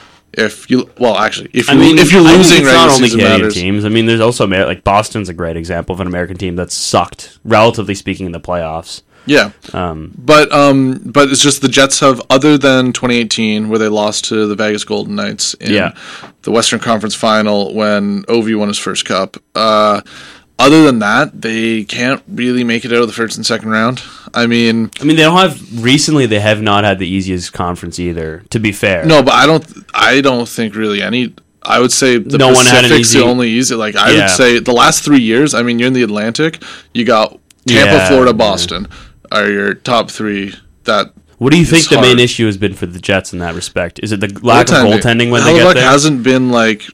Speaker 2: If you well, actually, if you
Speaker 1: I mean,
Speaker 2: if you're
Speaker 1: I think
Speaker 2: losing
Speaker 1: it's
Speaker 2: regular
Speaker 1: not only
Speaker 2: season
Speaker 1: Canadian
Speaker 2: matters.
Speaker 1: teams. I mean, there's also Amer- like Boston's a great example of an American team that's sucked, relatively speaking, in the playoffs.
Speaker 2: Yeah,
Speaker 1: Um,
Speaker 2: but um, but it's just the Jets have, other than twenty eighteen where they lost to the Vegas Golden Knights in
Speaker 1: Yeah.
Speaker 2: the Western Conference Final when Ovi won his first cup. Uh, other than that, they can't really make it out of the first and second round. I mean,
Speaker 1: I mean, they don't have recently. They have not had the easiest conference either. To be fair,
Speaker 2: no, but I don't. I don't think really any. I would say the
Speaker 1: No one had an
Speaker 2: Pacific's
Speaker 1: easy-
Speaker 2: the only easy. Like I
Speaker 1: Yeah.
Speaker 2: would say, the last three years. I mean, you're in the Atlantic. You got Tampa,
Speaker 1: Yeah,
Speaker 2: Florida,
Speaker 1: yeah.
Speaker 2: Boston are your top three. That
Speaker 1: What do you think
Speaker 2: It's
Speaker 1: the main
Speaker 2: hard.
Speaker 1: issue has been for the Jets in that respect? Is it the lack of
Speaker 2: goaltending.
Speaker 1: goaltending when they
Speaker 2: Hellebuck
Speaker 1: get there?
Speaker 2: hasn't been like.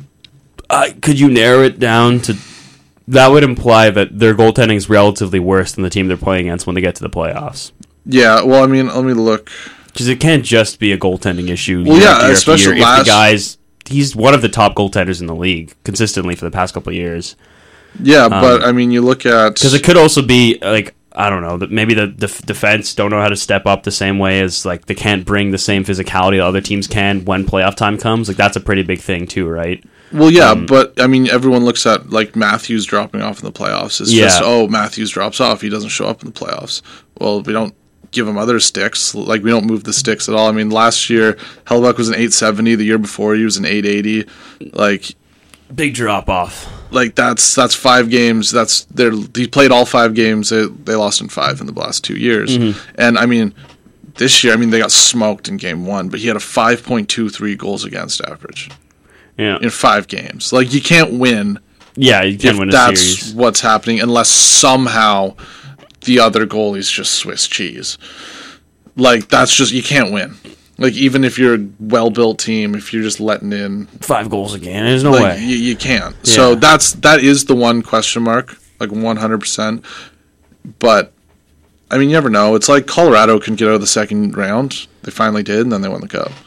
Speaker 1: Uh, could you narrow it down to? That would imply that their goaltending is relatively worse than the team they're playing against when they get to the playoffs.
Speaker 2: Yeah, well, I mean, let me look.
Speaker 1: Because it can't just be a goaltending issue.
Speaker 2: Well,
Speaker 1: year
Speaker 2: yeah,
Speaker 1: after year after
Speaker 2: especially
Speaker 1: year.
Speaker 2: last-
Speaker 1: If the guys, he's one of the top goaltenders in the league consistently for the past couple of years.
Speaker 2: Yeah, but I mean, you look at
Speaker 1: Because it could also be like I don't know that maybe the def- defense don't know how to step up the same way as like they can't bring the same physicality that other teams can when playoff time comes. Like that's a pretty big thing too, right?
Speaker 2: well, yeah,
Speaker 1: um,
Speaker 2: but I mean, everyone looks at like Matthews dropping off in the playoffs. It's
Speaker 1: Yeah.
Speaker 2: just oh, Matthews drops off, he doesn't show up in the playoffs. Well, we don't give him other sticks. Like we don't move the sticks at all. I mean, last year Hellebuck was an eight seventy. The year before he was an eight eighty. Like.
Speaker 1: Big drop off.
Speaker 2: Like that's that's five games. That's they he played all five games. They, they lost in five in the last two years.
Speaker 1: Mm-hmm.
Speaker 2: And I mean, this year, I mean they got smoked in game one, but he had a five point two three goals against average
Speaker 1: Yeah,
Speaker 2: in five games. Like you can't win
Speaker 1: yeah, you can
Speaker 2: if
Speaker 1: win a
Speaker 2: that's
Speaker 1: series.
Speaker 2: what's happening unless somehow the other goalie's just Swiss cheese. Like that's just you can't win. Like even if you're a well-built team, if you're just letting in
Speaker 1: Five goals again. There's no
Speaker 2: like
Speaker 1: way.
Speaker 2: you, you can't. So
Speaker 1: Yeah.
Speaker 2: that's that is the one question mark, like one hundred percent. But I mean, you never know. It's like Colorado can get out of the second round. They finally did, and then they won the cup.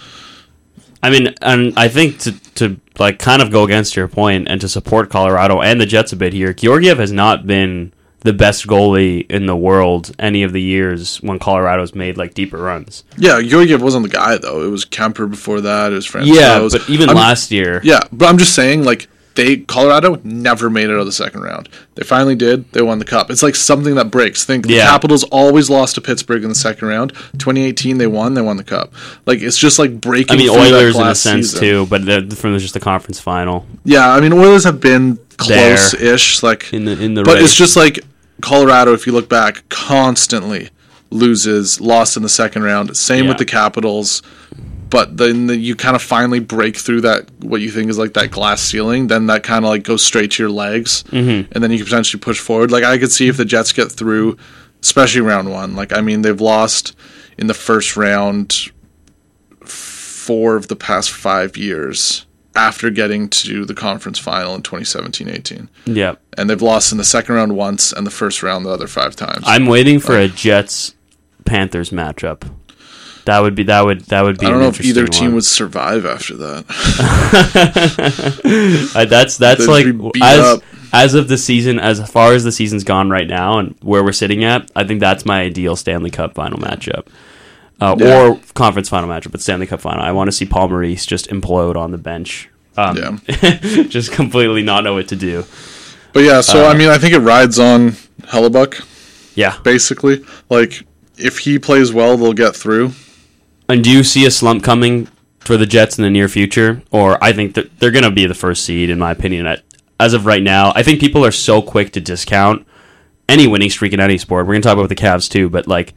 Speaker 1: I mean, and I think to to like kind of go against your point and to support Colorado and the Jets a bit here, Georgiev has not been the best goalie in the world any of the years when Colorado's made like deeper runs.
Speaker 2: Yeah, Georgiev wasn't the guy though. It was Kemper before that. It was Francouz.
Speaker 1: Yeah, but even
Speaker 2: I'm,
Speaker 1: last year.
Speaker 2: Yeah, but I'm just saying, like, they Colorado never made it out of the second round. They finally did. They won the cup. It's like something that breaks. Think the
Speaker 1: Yeah.
Speaker 2: Capitals always lost to Pittsburgh in the second round. twenty eighteen they won. They won the cup. Like, it's just like breaking.
Speaker 1: I mean,
Speaker 2: through that
Speaker 1: Oilers in a
Speaker 2: glass
Speaker 1: sense
Speaker 2: season.
Speaker 1: too, but the, from just the conference final
Speaker 2: Yeah, I mean, Oilers have been close-ish. Like,
Speaker 1: in the in the
Speaker 2: but
Speaker 1: race.
Speaker 2: it's just like Colorado, if you look back, constantly loses, lost in the second round. Same
Speaker 1: Yeah.
Speaker 2: with the Capitals. But then the, you kind of finally break through that, what you think is like that glass ceiling. Then that kind of like goes straight to your legs. Mm-hmm. And then you can potentially push forward. Like, I could see if the Jets get through, especially round one. Like, I mean, they've lost in the first round four of the past five years after getting to the conference final in twenty seventeen eighteen.
Speaker 1: yeah.
Speaker 2: And they've lost in the second round once and the first round the other five times.
Speaker 1: I'm waiting for a Jets Panthers matchup. That would be that would that would be.
Speaker 2: I don't
Speaker 1: an
Speaker 2: know if either
Speaker 1: interesting
Speaker 2: team
Speaker 1: one.
Speaker 2: would survive after that.
Speaker 1: Uh, that's that's
Speaker 2: They'd
Speaker 1: like
Speaker 2: be beat
Speaker 1: as
Speaker 2: up.
Speaker 1: as of the season, as far as the season's gone right now, and where we're sitting at. I think that's my ideal Stanley Cup final matchup, uh,
Speaker 2: Yeah.
Speaker 1: or conference final matchup, but Stanley Cup final. I want to see Paul Maurice just implode on the bench, um, just completely not know what to do.
Speaker 2: But yeah, so
Speaker 1: Uh,
Speaker 2: I mean, I think it rides on Hellebuck,
Speaker 1: Yeah,
Speaker 2: basically. Like, if he plays well, they'll get through.
Speaker 1: and do you see a slump coming for the Jets in the near future? Or I think that they're going to be the first seed, in my opinion. At, as of right now, I think people are so quick to discount any winning streak in any sport. We're going to talk about the Cavs too, but like,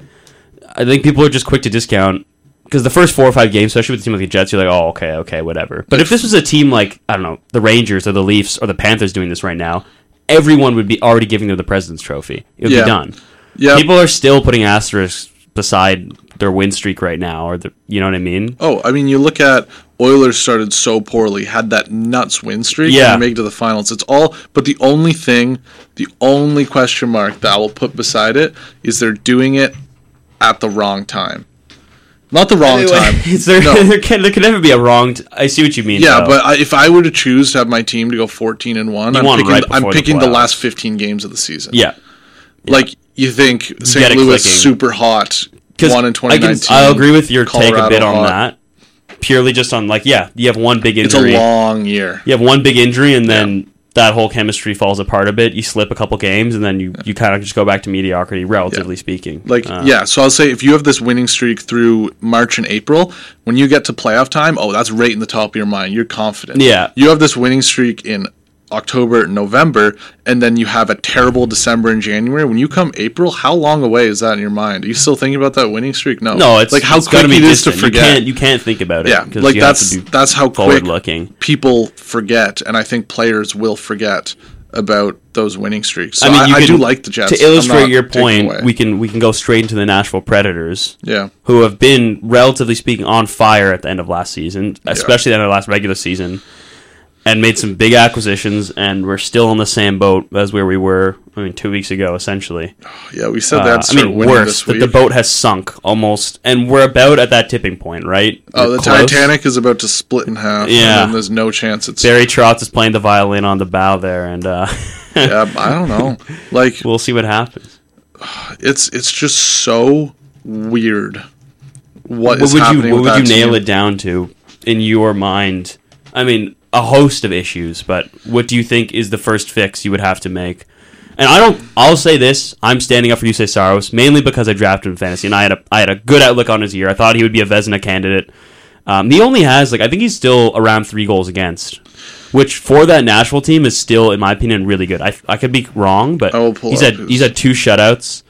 Speaker 1: I think people are just quick to discount because the first four or five games, especially with a team like the Jets, you're like, oh, okay, okay, whatever. But if this was a team like, I don't know, the Rangers or the Leafs or the Panthers doing this right now, everyone would be already giving them the President's Trophy. It would
Speaker 2: Yeah.
Speaker 1: be done.
Speaker 2: Yeah.
Speaker 1: People are still putting asterisks beside their win streak right now, or the, you know what I mean?
Speaker 2: Oh, I mean, you look at Oilers started so poorly, had that nuts win streak,
Speaker 1: Yeah.
Speaker 2: and make it to the finals. It's all, but the only thing, the only question mark that I will put beside it is they're doing it at the wrong time. Not the wrong
Speaker 1: Anyway,
Speaker 2: time.
Speaker 1: Is there,
Speaker 2: No.
Speaker 1: there, can, there can never be a wrong. T- I see what you mean.
Speaker 2: Yeah,
Speaker 1: though.
Speaker 2: but I, if I were to choose to have my team to go fourteen and one,
Speaker 1: You
Speaker 2: I'm
Speaker 1: want
Speaker 2: picking,
Speaker 1: right
Speaker 2: I'm
Speaker 1: before the
Speaker 2: picking the,
Speaker 1: playoffs.
Speaker 2: last fifteen games of the season.
Speaker 1: yeah,
Speaker 2: Like, you think
Speaker 1: get
Speaker 2: Saint
Speaker 1: it
Speaker 2: Louis
Speaker 1: clicking.
Speaker 2: super hot,
Speaker 1: because
Speaker 2: one in twenty nineteen.
Speaker 1: I'll agree with your take a
Speaker 2: Colorado
Speaker 1: bit on
Speaker 2: hot.
Speaker 1: that. Purely just on like, yeah, you have one big
Speaker 2: It's a
Speaker 1: injury.
Speaker 2: long year.
Speaker 1: You have one big injury, and then that whole chemistry falls apart a bit. You slip a couple games, and then you, you kind of just go back to mediocrity, relatively speaking.
Speaker 2: Like,
Speaker 1: Uh,
Speaker 2: yeah, so I'll say if you have this winning streak through March and April, when you get to playoff time, oh, that's right in the top of your mind. You're confident.
Speaker 1: Yeah.
Speaker 2: You have this winning streak in October, November, and then you have a terrible December and January. When you come April, how long away is that in your mind? Are you still thinking about that winning streak? No.
Speaker 1: No, it's
Speaker 2: like how
Speaker 1: it's
Speaker 2: quick
Speaker 1: gotta be
Speaker 2: it is to
Speaker 1: distant.
Speaker 2: forget.
Speaker 1: You can't, you can't think about it.
Speaker 2: Yeah,
Speaker 1: 'cause
Speaker 2: like
Speaker 1: you have
Speaker 2: that's
Speaker 1: to be
Speaker 2: that's how quick
Speaker 1: forward-looking.
Speaker 2: people forget, and I think players will forget about those winning streaks. So
Speaker 1: I
Speaker 2: I,
Speaker 1: mean, you
Speaker 2: I
Speaker 1: can,
Speaker 2: do like the Jets.
Speaker 1: To
Speaker 2: I'm
Speaker 1: illustrate
Speaker 2: not
Speaker 1: your
Speaker 2: taking
Speaker 1: point,
Speaker 2: away.
Speaker 1: we can we can go straight into the Nashville Predators,
Speaker 2: yeah,
Speaker 1: who have been relatively speaking on fire at the end of last season, especially the end of last regular season, and made some big acquisitions, and we're still on the same boat as where we were. I mean, two weeks ago, essentially.
Speaker 2: yeah. We said
Speaker 1: Uh,
Speaker 2: that.
Speaker 1: I
Speaker 2: Start
Speaker 1: mean,
Speaker 2: winning
Speaker 1: worse
Speaker 2: this
Speaker 1: that
Speaker 2: week.
Speaker 1: the boat has sunk almost, and we're about at that tipping point, right?
Speaker 2: Oh,
Speaker 1: We're
Speaker 2: the
Speaker 1: close.
Speaker 2: Titanic is about to split in half.
Speaker 1: Yeah.
Speaker 2: and then there's no chance it's.
Speaker 1: Barry Trotz is playing the violin on the bow there, and uh,
Speaker 2: Yeah, I don't know. Like
Speaker 1: we'll see what happens.
Speaker 2: it's it's just so weird. What,
Speaker 1: What
Speaker 2: is
Speaker 1: would
Speaker 2: happening
Speaker 1: you what
Speaker 2: with
Speaker 1: would you
Speaker 2: that
Speaker 1: nail
Speaker 2: team.
Speaker 1: it down to in your mind? I mean, a host of issues, but what do you think is the first fix you would have to make? And I don't. I'll say this: I'm standing up for Yusei Saros mainly because I drafted him in fantasy, and I had a I had a good outlook on his year. I thought he would be a Vezina candidate. Um, he only has like I think he's still around three goals against, which for that Nashville team is still, in my opinion, really good. I I could be wrong, but
Speaker 2: I will pull
Speaker 1: he's
Speaker 2: up
Speaker 1: had
Speaker 2: his-
Speaker 1: he's had two shutouts.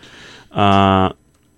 Speaker 1: Uh,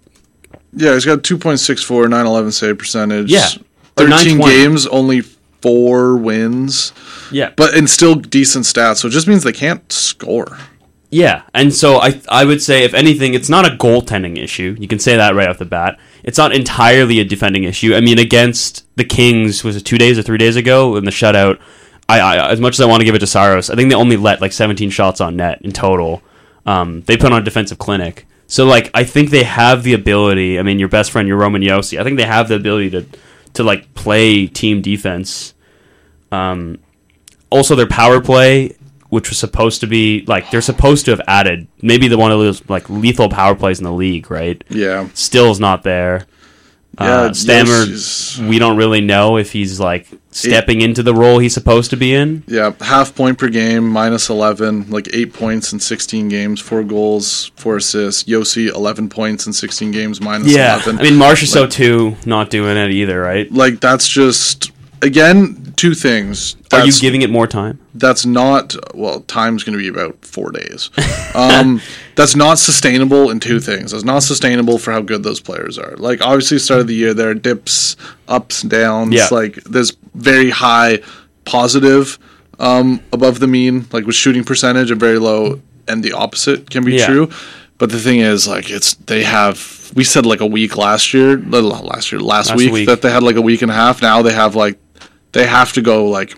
Speaker 2: Yeah, he's got two point six four, nine eleven save percentage.
Speaker 1: Yeah. Or
Speaker 2: thirteen
Speaker 1: nine twenty.
Speaker 2: games, only four wins,
Speaker 1: yeah,
Speaker 2: but and still decent stats. So it just means they can't score.
Speaker 1: Yeah, and so I I would say, if anything, it's not a goaltending issue. You can say that right off the bat. It's not entirely a defending issue. I mean, against the Kings, was it two days or three days ago in the shutout, I, I as much as I want to give it to Saros, I think they only let like seventeen shots on net in total. Um, they put on a defensive clinic. So, like, I think they have the ability. I mean, your best friend, your Roman Yossi, I think they have the ability to, to like, play team defense. Um, also, their power play which was supposed to be like they're supposed to have added maybe the one of those like lethal power plays in the league, right?
Speaker 2: Yeah,
Speaker 1: still is not there.
Speaker 2: Yeah,
Speaker 1: uh, Stammer,
Speaker 2: yes,
Speaker 1: we don't really know if he's like stepping eight. into the role he's supposed to be in.
Speaker 2: Yeah, half point per game, minus eleven, like eight points in sixteen games, four goals, four assists. Yossi, eleven points in sixteen games, minus
Speaker 1: yeah.
Speaker 2: eleven.
Speaker 1: I mean, Marchessault like, too, not doing it either, right?
Speaker 2: Like, that's just, again, two things. That's,
Speaker 1: Are you giving it more time?
Speaker 2: That's not, well, time's going to be about four days. Um, that's not sustainable in two things. That's not sustainable for how good those players are. Like, obviously, start of the year, there are dips, ups, downs.
Speaker 1: Yeah.
Speaker 2: Like, there's very high positive um, above the mean, like with shooting percentage, and very low, and the opposite can be
Speaker 1: yeah.
Speaker 2: true. But the thing is, like, it's they have, we said like a week last year, last year, last, last week, week, that they had like a week and a half. Now they have like, they have to go like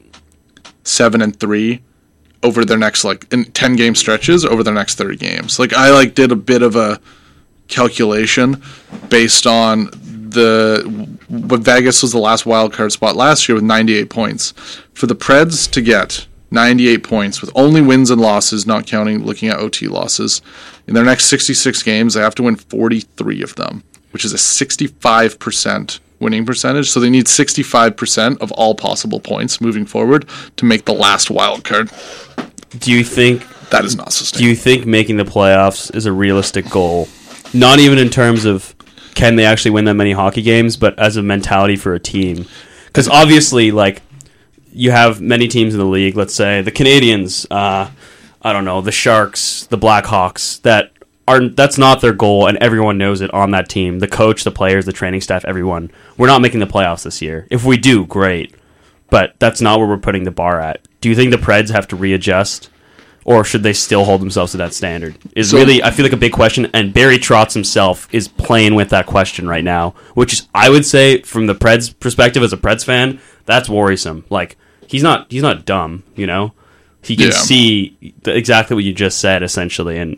Speaker 2: seven and three over their next like in ten game stretches over their next thirty games. Like I like did a bit of a calculation based on the what Vegas was the last wild card spot last year with ninety-eight points. For the Preds to get ninety-eight points with only wins and losses, not counting looking at O T losses, in their next sixty-six games they have to win forty-three of them, which is a sixty-five percent winning percentage. So they need sixty-five percent of all possible points moving forward to make the last wild card.
Speaker 1: Do you think
Speaker 2: that is not sustainable?
Speaker 1: Do you think making the playoffs is a realistic goal? Not even in terms of can they actually win that many hockey games, but as a mentality for a team. Because obviously, like, you have many teams in the league, let's say the Canadians, uh, I don't know, the Sharks, the Blackhawks, that are that's not their goal, and everyone knows it on that team. The coach, the players, the training staff, everyone. We're not making the playoffs this year. If we do, great. But that's not where we're putting the bar at. Do you think the Preds have to readjust, or should they still hold themselves to that standard? Is so, really, I feel like, a big question, and Barry Trotz himself is playing with that question right now, which is, I would say, from the Preds' perspective as a Preds fan, that's worrisome. Like, he's not he's not dumb, you know? He can yeah. see the, exactly what you just said, essentially, and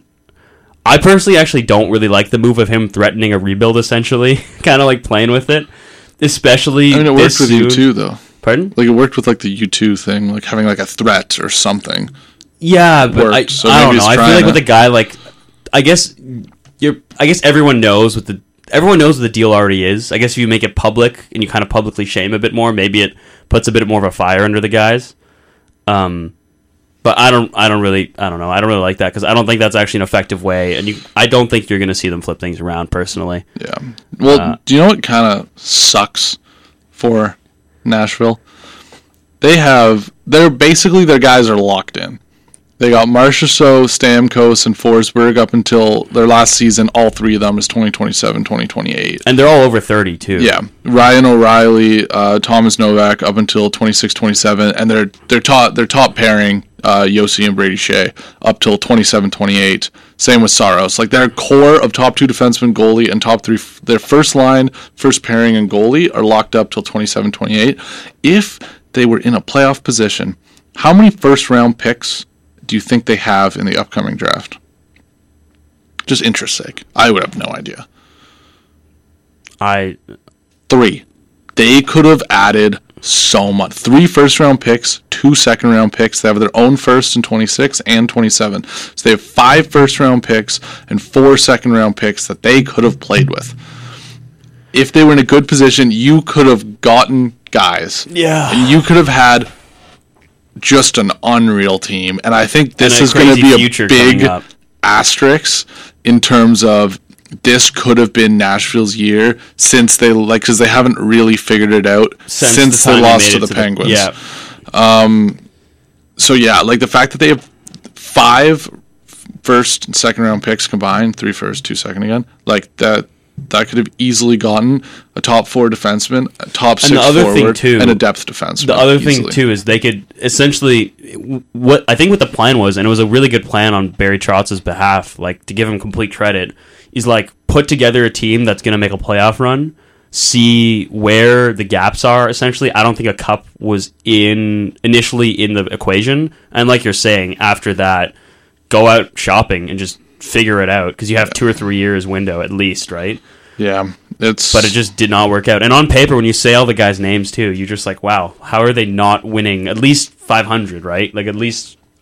Speaker 1: I personally actually don't really like the move of him threatening a rebuild, essentially, kind of like playing with it, especially
Speaker 2: I mean, it worked with
Speaker 1: soon.
Speaker 2: you too, though.
Speaker 1: Pardon?
Speaker 2: Like, it worked with, like, the U two thing, like, having, like, a threat or something.
Speaker 1: Yeah, but
Speaker 2: worked,
Speaker 1: I,
Speaker 2: so
Speaker 1: I don't know. I feel like
Speaker 2: to...
Speaker 1: with a guy like, I guess you're. I guess everyone knows what the everyone knows what the deal already is. I guess if you make it public and you kind of publicly shame a bit more, maybe it puts a bit more of a fire under the guys. Um, but I don't. I don't really. I don't know. I don't really like that because I don't think that's actually an effective way, and you. I don't think you're going to see them flip things around personally.
Speaker 2: Yeah. Well,
Speaker 1: uh,
Speaker 2: do you know what kind of sucks for Nashville? They have. They're basically their guys are locked in. They got Marchessault, Stamkos, and Forsberg up until their last season. All three of them is twenty twenty-seven, twenty twenty-eight.
Speaker 1: And they're all over thirty, too.
Speaker 2: Yeah. Ryan O'Reilly, uh, Thomas Novak up until twenty-six twenty-seven. And their their top, their top pairing, uh, Yossi and Brady Shea, up till twenty-seven twenty-eight. Same with Saros. Like, their core of top two defensemen, goalie, and top three, their first line, first pairing, and goalie are locked up till twenty-seven twenty-eight. If they were in a playoff position, how many first-round picks do you think they have in the upcoming draft? Just interest sake. I would have no idea.
Speaker 1: I
Speaker 2: Three. They could have added so much. Three first-round picks, two second-round picks. They have their own first in twenty-six and twenty-seven. So they have five first-round picks and four second-round picks that they could have played with. If they were in a good position, you could have gotten guys.
Speaker 1: Yeah.
Speaker 2: And you could have had just an unreal team, and I think this is going to be a big asterisk in terms of this could have been Nashville's year since they like because they haven't really figured it out since, since the they lost to the to Penguins. The, yeah. Um. So yeah, like the fact that they have five first and second round picks combined, three first, two second again, like that. That could have easily gotten a top four defenseman, a top six forward, too, and a depth defenseman.
Speaker 1: The other
Speaker 2: easily.
Speaker 1: thing, too, is they could essentially... what I think what the plan was, and it was a really good plan on Barry Trotz's behalf, like, to give him complete credit, is, like, put together a team that's going to make a playoff run, see where the gaps are, essentially. I don't think a cup was in initially in the equation, and like you're saying, after that, go out shopping and just figure it out, because you have yeah. two or three years window at least, right?
Speaker 2: Yeah, it's
Speaker 1: but it just did not work out. And on paper, when you say all the guys' names too, you're just like, wow, how are they not winning at least five hundred, right? Like at least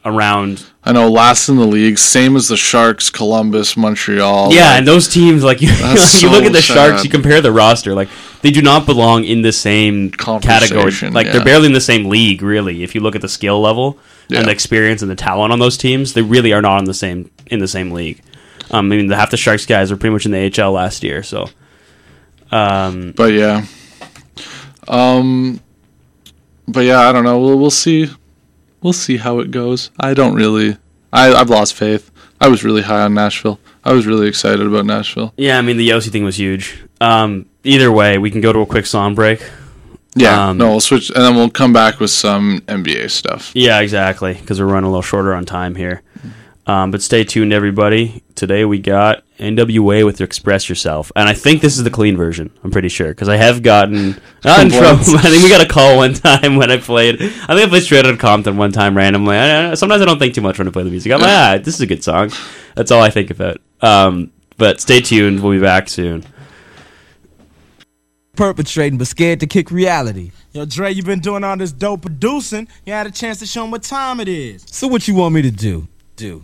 Speaker 1: around.
Speaker 2: I know, last in the league, same as the Sharks, Columbus, Montreal.
Speaker 1: Yeah,
Speaker 2: like,
Speaker 1: and those teams, like you, like,
Speaker 2: so
Speaker 1: you look at the
Speaker 2: sad.
Speaker 1: Sharks, you compare the roster, like they do not belong in the same category. Like
Speaker 2: yeah.
Speaker 1: they're barely in the same league, really. If you look at the skill level
Speaker 2: yeah.
Speaker 1: and the experience and the talent on those teams, they really are not in the same in the same league. Um, I mean, the half the Sharks guys are pretty much in the A H L last year, so. Um,
Speaker 2: but yeah, um, but yeah, I don't know. We'll we'll see. We'll see how it goes. I don't really. I, I've lost faith. I was really high on Nashville. I was really excited about Nashville.
Speaker 1: Yeah, I mean, the Yossi thing was huge. Um, either way, we can go to a quick song break.
Speaker 2: Yeah,
Speaker 1: um,
Speaker 2: no, we'll switch, and then we'll come back with some N B A stuff.
Speaker 1: Yeah, exactly, because we're running a little shorter on time here. Um, but stay tuned, everybody. Today we got N W A with Express Yourself. And I think this is the clean version. I'm pretty sure. Because I have gotten... Not in trouble. I think we got a call one time when I played... I think I played Straight Outta Compton one time randomly. I, I, sometimes I don't think too much when I play the music. I'm like, ah, this is a good song. That's all I think about. Um, but stay tuned. We'll be back soon.
Speaker 3: Perpetrating, but scared to kick reality.
Speaker 4: Yo, Dre, you been doing all this dope producing. You had a chance to show them what time it is.
Speaker 3: So what you want me to do? Do.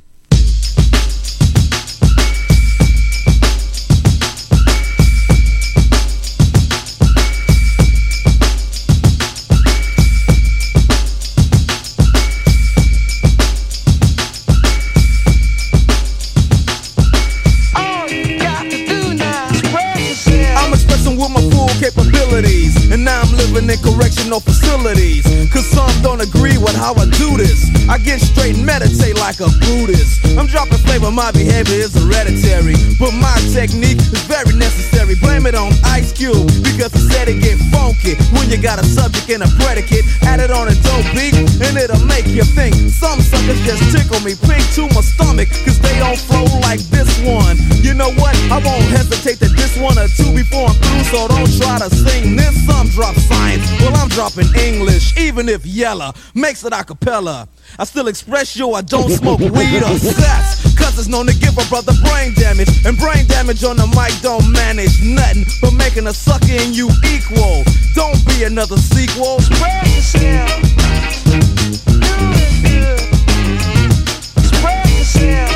Speaker 3: Capabilities, and now I'm living in correctional facilities. Cause some don't agree with how I do this. I get straight and meditate like a Buddhist. I'm dropping flavor, my behavior is hereditary, but my technique is very necessary. Blame it on Ice Cube, because he said it get funky when you got a subject and a predicate. Add it on a dope beat, and it'll make you think. Some suckers just tickle me pink to my stomach, cause they don't flow like this one. You know what? I won't hesitate to diss one or two before I'm through, so don't try to sing this. Some drop science, well I'm dropping English, even if Yella makes it a cappella. I still express yo, I don't smoke weed or sex, cause it's known to give a brother brain damage. And brain damage on the mic don't manage nothing but making a sucker and you equal. Don't be another sequel. Spread yourself. Do it good. Spread yourself.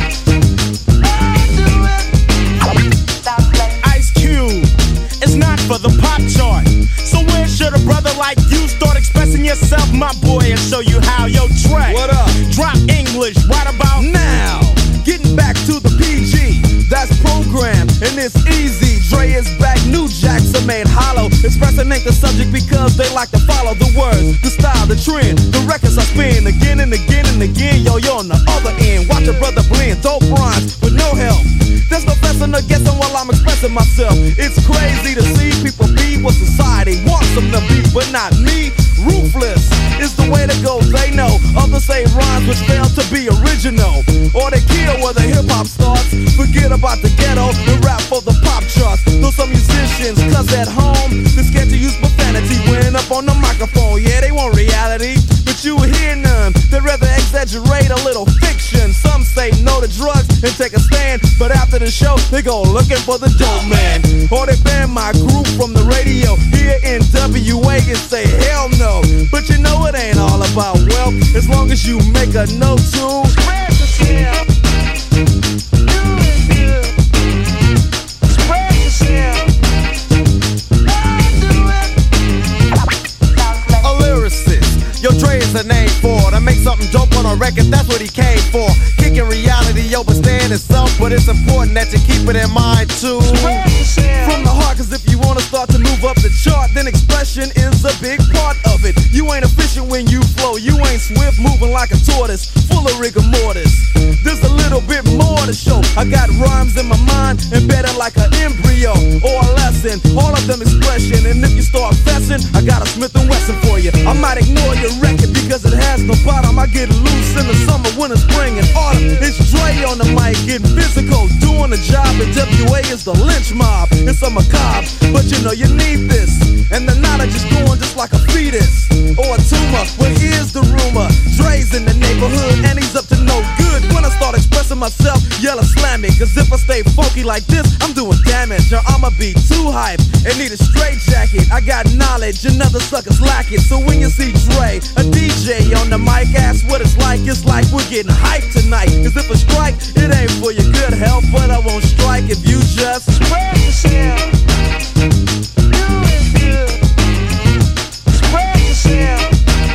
Speaker 4: It's not for the pop chart. So where should a brother like you start expressing yourself, my boy, and show you how? Yo, Trey,
Speaker 3: what up?
Speaker 4: Drop English right about
Speaker 3: now. Getting back to the P G, that's programmed and it's easy. Dre is back, new jacks are made hollow. Expressing ain't the subject because they like to follow the words, the style, the trend, the records I spin again and again and again. Yo, you're on the other end. Watch a brother blend, dope rhymes with no help. There's no fessing or guessing while I'm expressing myself. It's crazy to see people be what society wants them to be, but not me. Ruthless is the way to go, they know. Others say rhymes which fail to be original, or they kill where the hip-hop starts. Forget about the ghetto and rap for the pop charts. Though some musicians, cause at home they're scared to use profanity when up on the microphone. Yeah, they want reality, but you hear none. They'd rather exaggerate a little fiction. Some say no to drugs and take a stand, but after the show they go looking for the dope man. Or they ban my group from the radio here in W A and say hell no. But you know it ain't all about wealth, as long as you make a note to spread yourself. Do it good. Spread yourself. Do it. A lyricist, yo, Dre is a name for to make something dope on a record. That's what he came for. Kicking reality over staying itself, but it's important that you keep it in mind too. From the heart, cause if you wanna start to move up the chart, then expression is a big part of it. You ain't efficient when you flow, you ain't swift, moving like a tortoise, full of rigor mortis. There's a little bit more to show. I got rhymes in my mind, embedded like an embryo or a lesson, all of them expression. And if you start fessing, I got a Smith and Wesson for you. I might ignore your record because it has no bottom. I get loose in the summer, winter, spring, and autumn. It's Dre on the mic, getting physical, doing the job. And W A is the lynch mob. It's a macabre, but you know you need this. And the knowledge is going just like a fetus or a tumor. Well, here's the rumor: Dre's in the neighborhood and he's up to no good. When I start expressing myself, yellow slam me. Cause if I stay funky like this, I'm doing damage. Or I'ma be too hype and need a straight jacket. I got knowledge and other suckers lack it. So when you see Dre, a D J on the mic, ask what it's like. It's like we're getting hyped tonight. Cause if I strike, it ain't for your good health. But I won't strike if you just spread yourself. Do it good. Spread yourself.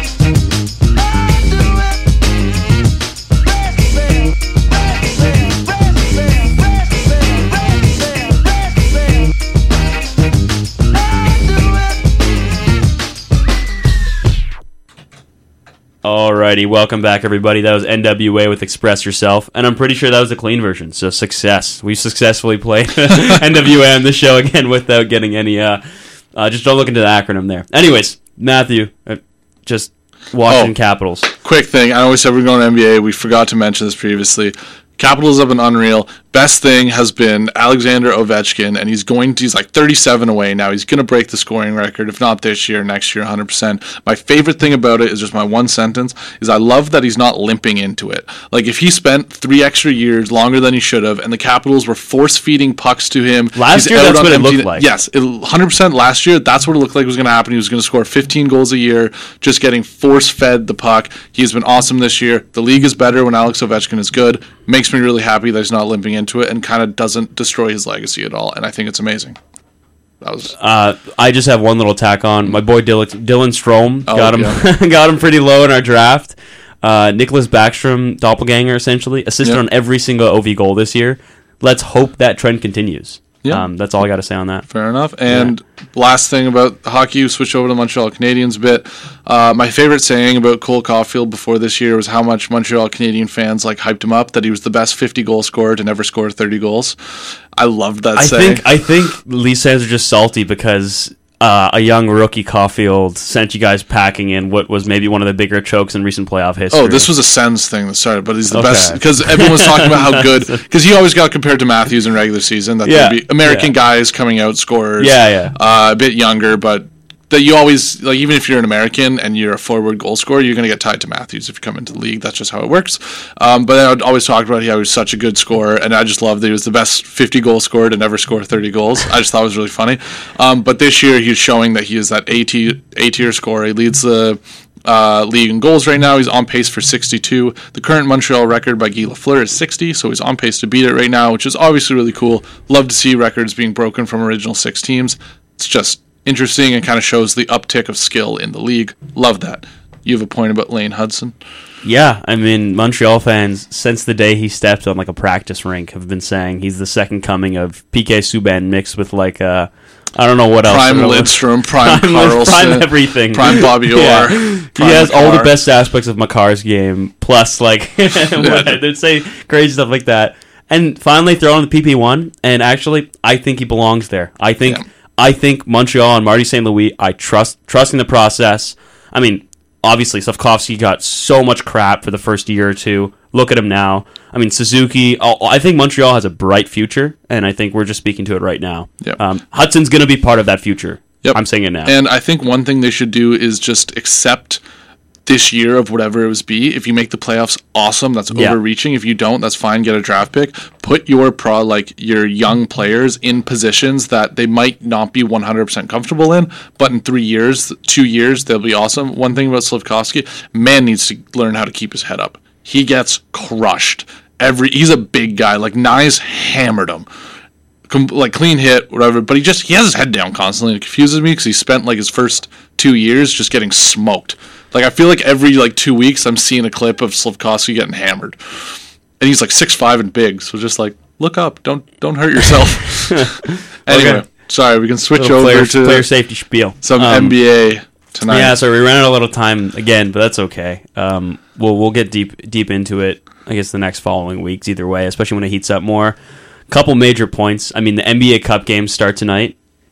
Speaker 1: Alrighty, welcome back, everybody. That was N W A with Express Yourself, and I'm pretty sure that was the clean version, so success. We successfully played N W A on the show again without getting any, uh, uh, just don't look into the acronym there. Anyways, Matthew, uh, just watching
Speaker 2: Oh.
Speaker 1: Capitals.
Speaker 2: Quick thing, I know we said we we're going to N B A. We forgot to mention this previously. Capitals have been unreal. Best thing has been Alexander Ovechkin, and he's going to, he's like thirty-seven away now. He's going to break the scoring record, if not this year, next year, one hundred percent. My favorite thing about it is just my one sentence, is I love that he's not limping into it. Like, if he spent three extra years, longer than he should have, and the Capitals were force-feeding pucks to him.
Speaker 1: Last
Speaker 2: he's
Speaker 1: year,
Speaker 2: out
Speaker 1: that's
Speaker 2: on
Speaker 1: what it
Speaker 2: empty
Speaker 1: looked
Speaker 2: net-
Speaker 1: like.
Speaker 2: Yes, it, one hundred percent last year, that's what it looked like was going to happen. He was going to score fifteen goals a year, just getting force-fed the puck. He's been awesome this year. The league is better when Alex Ovechkin is good. Makes me really happy that he's not limping into it and kind of doesn't destroy his legacy at all. And I think it's amazing. That was
Speaker 1: Uh, I just have one little tack on. My boy Dylan, Dylan Strome
Speaker 2: Oh,
Speaker 1: got him
Speaker 2: yeah.
Speaker 1: got him pretty low in our draft. Uh, Nicholas Backstrom, doppelganger, essentially, assisted
Speaker 2: Yeah.
Speaker 1: on every single O V goal this year. Let's hope that trend continues.
Speaker 2: Yeah.
Speaker 1: Um, that's all I got to say on that.
Speaker 2: fair enough. And last thing about hockey, we switch over to Montreal Canadiens a bit. Uh, my favorite saying about Cole Caulfield before this year was how much Montreal Canadian fans like hyped him up, that he was the best fifty goal scorer to never score thirty goals. I loved that
Speaker 1: I
Speaker 2: saying.
Speaker 1: think I think Leafs fans are just salty because uh, a young rookie Caulfield sent you guys packing in what was maybe one of the bigger chokes in recent playoff history.
Speaker 2: Oh, this was a Sens thing that started, but he's the
Speaker 1: Okay.
Speaker 2: best because everyone was talking about how good, because he always got compared to Matthews in regular season. That
Speaker 1: Yeah,
Speaker 2: there'd be American
Speaker 1: yeah.
Speaker 2: guys coming out scorers,
Speaker 1: Yeah, yeah.
Speaker 2: uh, a bit younger, but that you always like. Even if you're an American and you're a forward goal scorer, you're going to get tied to Matthews if you come into the league. That's just how it works. Um, but I would always talk about how he was such a good scorer, and I just loved that he was the best fifty goal scorer to never score thirty goals. I just thought it was really funny. Um, but this year he's showing that he is that A tier A tier scorer. He leads the Uh, league in goals right now. He's on pace for sixty-two. The current Montreal record by Guy Lafleur is sixty, so he's on pace to beat it right now, which is obviously really cool. Love to see records being broken from original six teams. It's just interesting and kind of shows the uptick of skill in the league. Love that. You have a point about Lane Hudson?
Speaker 1: Yeah, I mean, Montreal fans, since the day he stepped on like a practice rink, have been saying he's the second coming of P K Subban mixed with like uh, I don't know what else.
Speaker 2: Prime
Speaker 1: I don't know.
Speaker 2: Lidstrom, Prime,
Speaker 1: Prime,
Speaker 2: Carlson,
Speaker 1: prime everything.
Speaker 2: Prime Bobby Orr.
Speaker 1: Yeah.
Speaker 2: Prime
Speaker 1: He has all the
Speaker 2: Makar.
Speaker 1: best aspects of Makar's game, plus like they'd say crazy stuff like that. And finally throw on the P P one, and actually, I think he belongs there. I think
Speaker 2: Yeah.
Speaker 1: I think Montreal and Marty Saint Louis. I trust trusting the process. I mean, obviously, Slavkovsky got so much crap for the first year or two. Look at him now. I mean, Suzuki. oh, I think Montreal has a bright future, and I think we're just speaking to it right now.
Speaker 2: Yep.
Speaker 1: Um, Hudson's going to be part of that future.
Speaker 2: Yep.
Speaker 1: I'm saying it now.
Speaker 2: And I think one thing they should do is just accept this year of whatever it was be. If you make the playoffs, awesome. That's
Speaker 1: Yeah.
Speaker 2: overreaching. If you don't, that's fine. Get a draft pick. Put your pro like your young players in positions that they might not be one hundred percent comfortable in, but in three years, two years, they'll be awesome. One thing about Slavkovsky, man needs to learn how to keep his head up. He gets crushed. Every he's a big guy. Like Nyes hammered him. Com- like clean hit, whatever, but he just he has his head down constantly. It confuses me because he spent like his first two years just getting smoked. Like I feel like every like two weeks I'm seeing a clip of Slavkovsky getting hammered, and he's like six five and big. So just like look up, don't don't hurt yourself. Anyway,
Speaker 1: Okay.
Speaker 2: sorry, we can switch
Speaker 1: Little
Speaker 2: over
Speaker 1: player,
Speaker 2: to
Speaker 1: player safety spiel.
Speaker 2: some
Speaker 1: Um,
Speaker 2: N B A tonight.
Speaker 1: Yeah, so we ran out a little time again, but that's okay. Um, we'll we'll get deep deep into it. I guess the next following weeks, either way, especially when it heats up more. Couple major points. I mean, the N B A Cup games start tonight,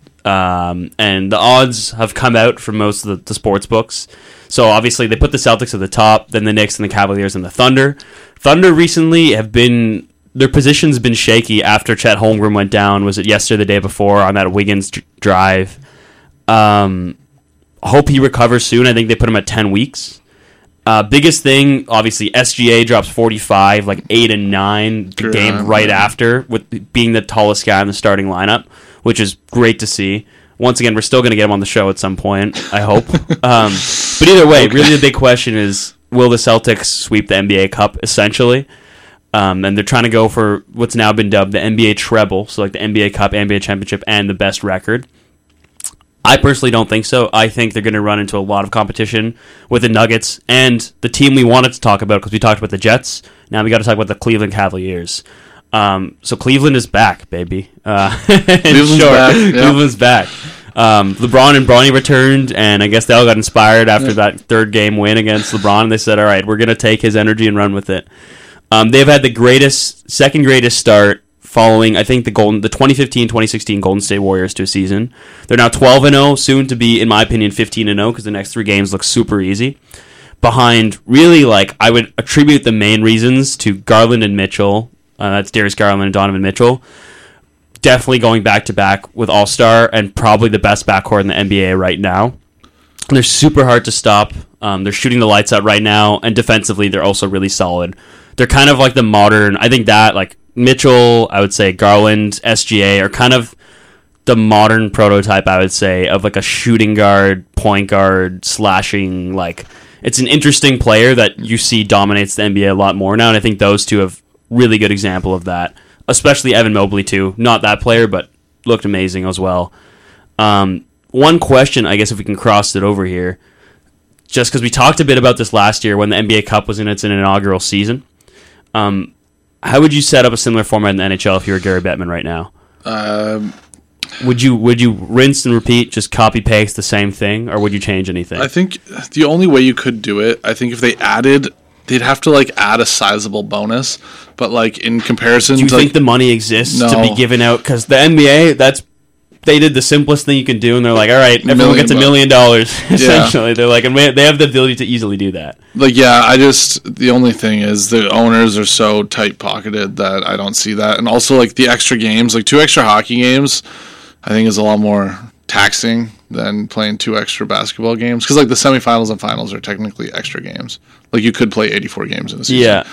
Speaker 1: um, and the odds have come out for most of the, the sports books. So obviously, they put the Celtics at the top, then the Knicks and the Cavaliers and the Thunder. Thunder recently have been their position's been shaky after Chet Holmgren went down. Was it yesterday, the day before on that Wiggins d- drive? Um, hope he recovers soon. I think they put him at ten weeks. Uh, biggest thing, obviously, S G A drops forty-five, like eight and nine, the
Speaker 2: Sure,
Speaker 1: game right
Speaker 2: yeah.
Speaker 1: after, with being the tallest guy in the starting lineup, which is great to see. Once again, we're still going to get him on the show at some point, I hope. um, but either way, really the big question is, will the Celtics sweep the N B A Cup, essentially? Um, and they're trying to go for what's now been dubbed the N B A treble, so like the N B A Cup, N B A Championship, and the best record. I personally don't think so. I think they're going to run into a lot of competition with the Nuggets and the team we wanted to talk about, because we talked about the Jets. Now we got to talk about the Cleveland Cavaliers. Um, so Cleveland is back, baby. Uh,
Speaker 2: Cleveland's
Speaker 1: sure,
Speaker 2: back, yeah.
Speaker 1: Cleveland's back. Um, LeBron and Bronny returned, and I guess they all got inspired after
Speaker 2: Yeah.
Speaker 1: that third game win against LeBron. And they said, all right, we're going to take his energy and run with it. Um, they've had the greatest, second greatest start following, I think, the Golden, the twenty fifteen twenty sixteen Golden State Warriors to a season. They're now twelve and oh, soon to be, in my opinion, fifteen and oh, because the next three games look super easy. Behind, really, like, I would attribute the main reasons to Garland and Mitchell. Uh, that's Darius Garland and Donovan Mitchell. Definitely going back-to-back with All-Star and probably the best backcourt in the N B A right now. They're super hard to stop. Um, they're shooting the lights out right now, and defensively, they're also really solid. They're kind of like the modern, I think that, like, Mitchell, I would say Garland, S G A are kind of the modern prototype, I would say, of like a shooting guard, point guard, slashing, like, it's an interesting player that you see dominates the N B A a lot more now, and I think those two have really good example of that, especially Evan Mobley too. Not that player, but looked amazing as well. Um, one question, I guess if we can cross it over here, just because we talked a bit about this last year when the N B A Cup was in its inaugural season, um, how would you set up a similar format in the N H L if you were Gary Bettman right now?
Speaker 2: Um,
Speaker 1: Would you would you rinse and repeat, just copy paste the same thing, or would you change anything?
Speaker 2: I think the only way you could do it, I think if they added, they'd have to like add a sizable bonus, but like in comparison
Speaker 1: Do you
Speaker 2: to
Speaker 1: think
Speaker 2: like,
Speaker 1: the money exists to
Speaker 2: No.
Speaker 1: be given out? Because the N B A, that's they did the simplest thing you can do, and they're like, all right, everyone
Speaker 2: million
Speaker 1: gets a
Speaker 2: bucks.
Speaker 1: million dollars. Essentially, they're like, and we- they have the ability to easily do that.
Speaker 2: like yeah, I just the only thing is the owners are so tight pocketed that I don't see that, and also like the extra games, like two extra hockey games, I think is a lot more taxing than playing two extra basketball games, because like the semifinals and finals are technically extra games. Like you could play eighty-four games in a season.
Speaker 1: Yeah,